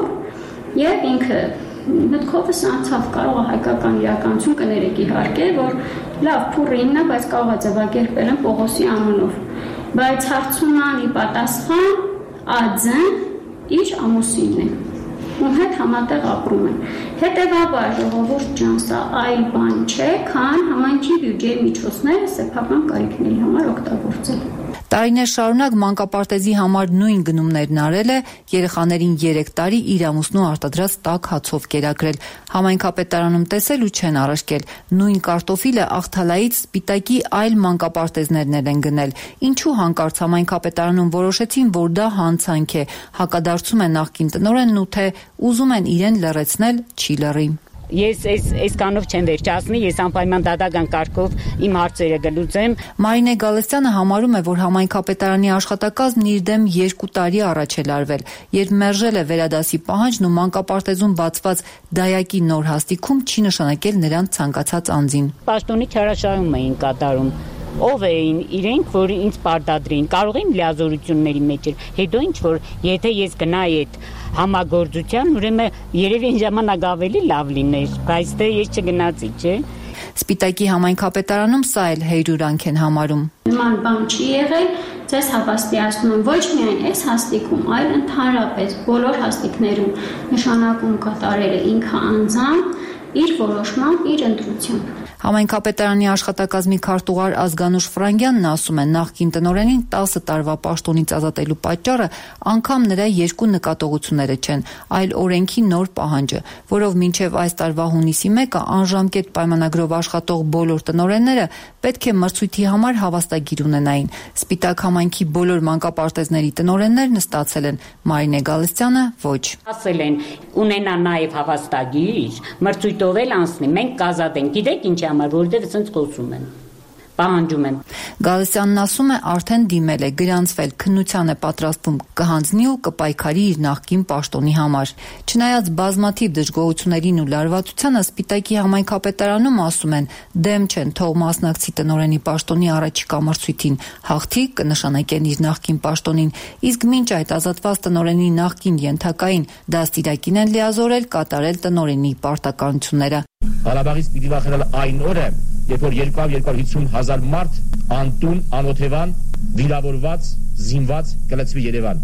եւ ինքը մտքովս անցավ կարող է հայկական իրականություն կներեք իհարկե, որ լավ փուռինն է, բայց կարող է ձևակերպել են Պողոսի անունով։ Բայց հարցումանի պատասխան ԱՁ-ն իր ամուսինն է, ում հետ համատեղ ապրում են։ Հետևաբար ժողովուրդ ջան, սա այլ բան չէ, քան համայնքի բյուջեի միջոցները սեփական կարիքների համար օգտագործել։ Տարիներ շարունակ մանկապարտեզի համար նույն գնումներն արել է, երեխաներին երեք տարի իր ամուսնու արտադրած տաք հացով կերակրել։ Համայնքապետարանում տեսել ու չեն առարկել։ Նույն կարտոֆիլը Աղթալայից սպիտակի այլ մանկապարտեզներն են գնել։ Ինչու հանկարծ համայնքապետարանում որոշեցին, որ դա հանցանք է, հակադարձում է նախկին տնօրենն ու թե ուզում են իրեն լռեցնել, չի լռի։ Ես այս այսքանով չեմ վերջացնի, ես անպայման դատական կարգով իմ հարցերը գլուծեմ։ Մարինե Գալստյանը համարում է, որ համայնքապետարանի աշխատակազմն իր դեմ երկու տարի առաջ է արվել, երբ մերժել է վերադասի պահանջն ու մանկապարտեզում բացված դայակի նոր հաստիքում չի նշանակել նրան ցանկացած անձին։ Պաշտոնի չարաշահում էին կատարում։ Ով էին իրենք, որ ինձ պարտադրին, կարող էին լիազորությունների մեջ էր։ Հետո ինչ որ եթե ես գնայի այդ համագործության, ուրեմն երևի այն ժամանակ ավելի լավ լիներ, բայց դե ես չգնացի, չէ։ Սպիտակի համայնքապետարանում սա էլ հեյրուրանք են համարում։ Նման բան չի եղել, ձեզ հավաստիացնում եմ ոչ միայն այս հաստիքում, այլ ընդհանրապես բոլոր հաստիկներում նշանակում կատարել է ինքը անձամբ իր որոշմամբ, իր ընտրությամբ։ Համայնքապետարանի աշխատակազմի քարտուղար Ազգանուշ Ֆրանգյանն ասում է, նախկին տնօրենին տասը տարվա պաշտոնից ազատելու պատճառը անգամ նրա երկու նկատողությունները չեն, այլ օրենքի նոր պահանջը, որով մինչև այս տարվա հունիսի մեկը անժամկետ պայմանագրով աշխատող բոլոր տնօրենները պետք է մրցույթի համար հավաստագիր ունենային։ Սպիտակ համայնքի բոլոր մանկապարտեզների տնօրեններն ստացել են, Մարինե Գալստյանը ոչ։ Ասել են ունենա նաև հավաստագիր, մրցույթով էլ անցնի, մենք կազատենք, գիտեք ինչ համար, որովհետև ասենց խոսում են, պահանջում են։ Գալստյանն ասում է, արդեն դիմել է, գրանցվել, քննության է պատրաստվում, կհանձնի ու կպայքարի իր նախկին պաշտոնի համար։ Չնայած բազմաթիվ դժգոհություններին ու լարվածությանը, Սպիտակի համայնքապետարանում ասում են, դեմ չեն թող մասնակցի տնօրենի պաշտոնի առաջիկա մրցույթին, հաղթի կնշանակեն իր նախկին պաշտոնին, իսկ մինչ այդ ազատված տնօրենի նախկին ենթակային դաստիարակին են լիազորել կատարել տնօրենի պարտականությունները։ Ղարաբաղից պիտի վախենալ այն օրը, երբ որ երկու հիսուն հազար մարդ անտուն, անօթևան, վիրավորված, զինված կլցվի Երևան։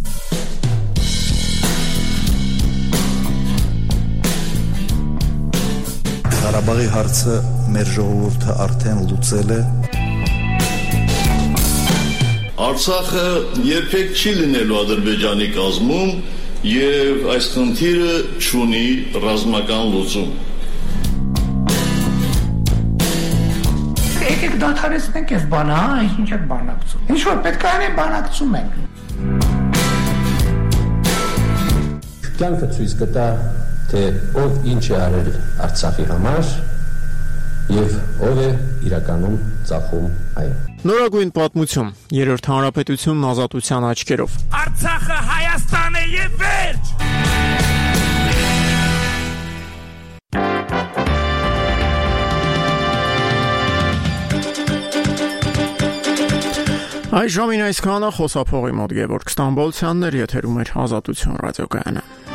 Ղարաբաղի հարցը մեր ժողովուրդը արդեն լուծել է։ Արցախը երբեք չի լինելու Ադրբեջանի կազմում եւ այս խնդիրը չունի ռազմական լուծում։ Եկեք դադարեցնենք այս բանը, հա, ինչ եք բանակցում։ Ինչ որ պետք է անենք, բանակցում ենք։ Կյանքը ցույց կտա, թե ով ինչ է արել Արցախի համար եւ ով է իրականում ծախում այն։ Նորագույն պատմություն, երրորդ հանրապետությունն ազատության աչքերով։ Արցախը Հայաստան է եւ վերջ։ Այս ժամին այսքանը խոսափողի մոտ Գևորգ Ստամբոլցյանն էր, եթերում էր Ազատություն ռադիոկայանը։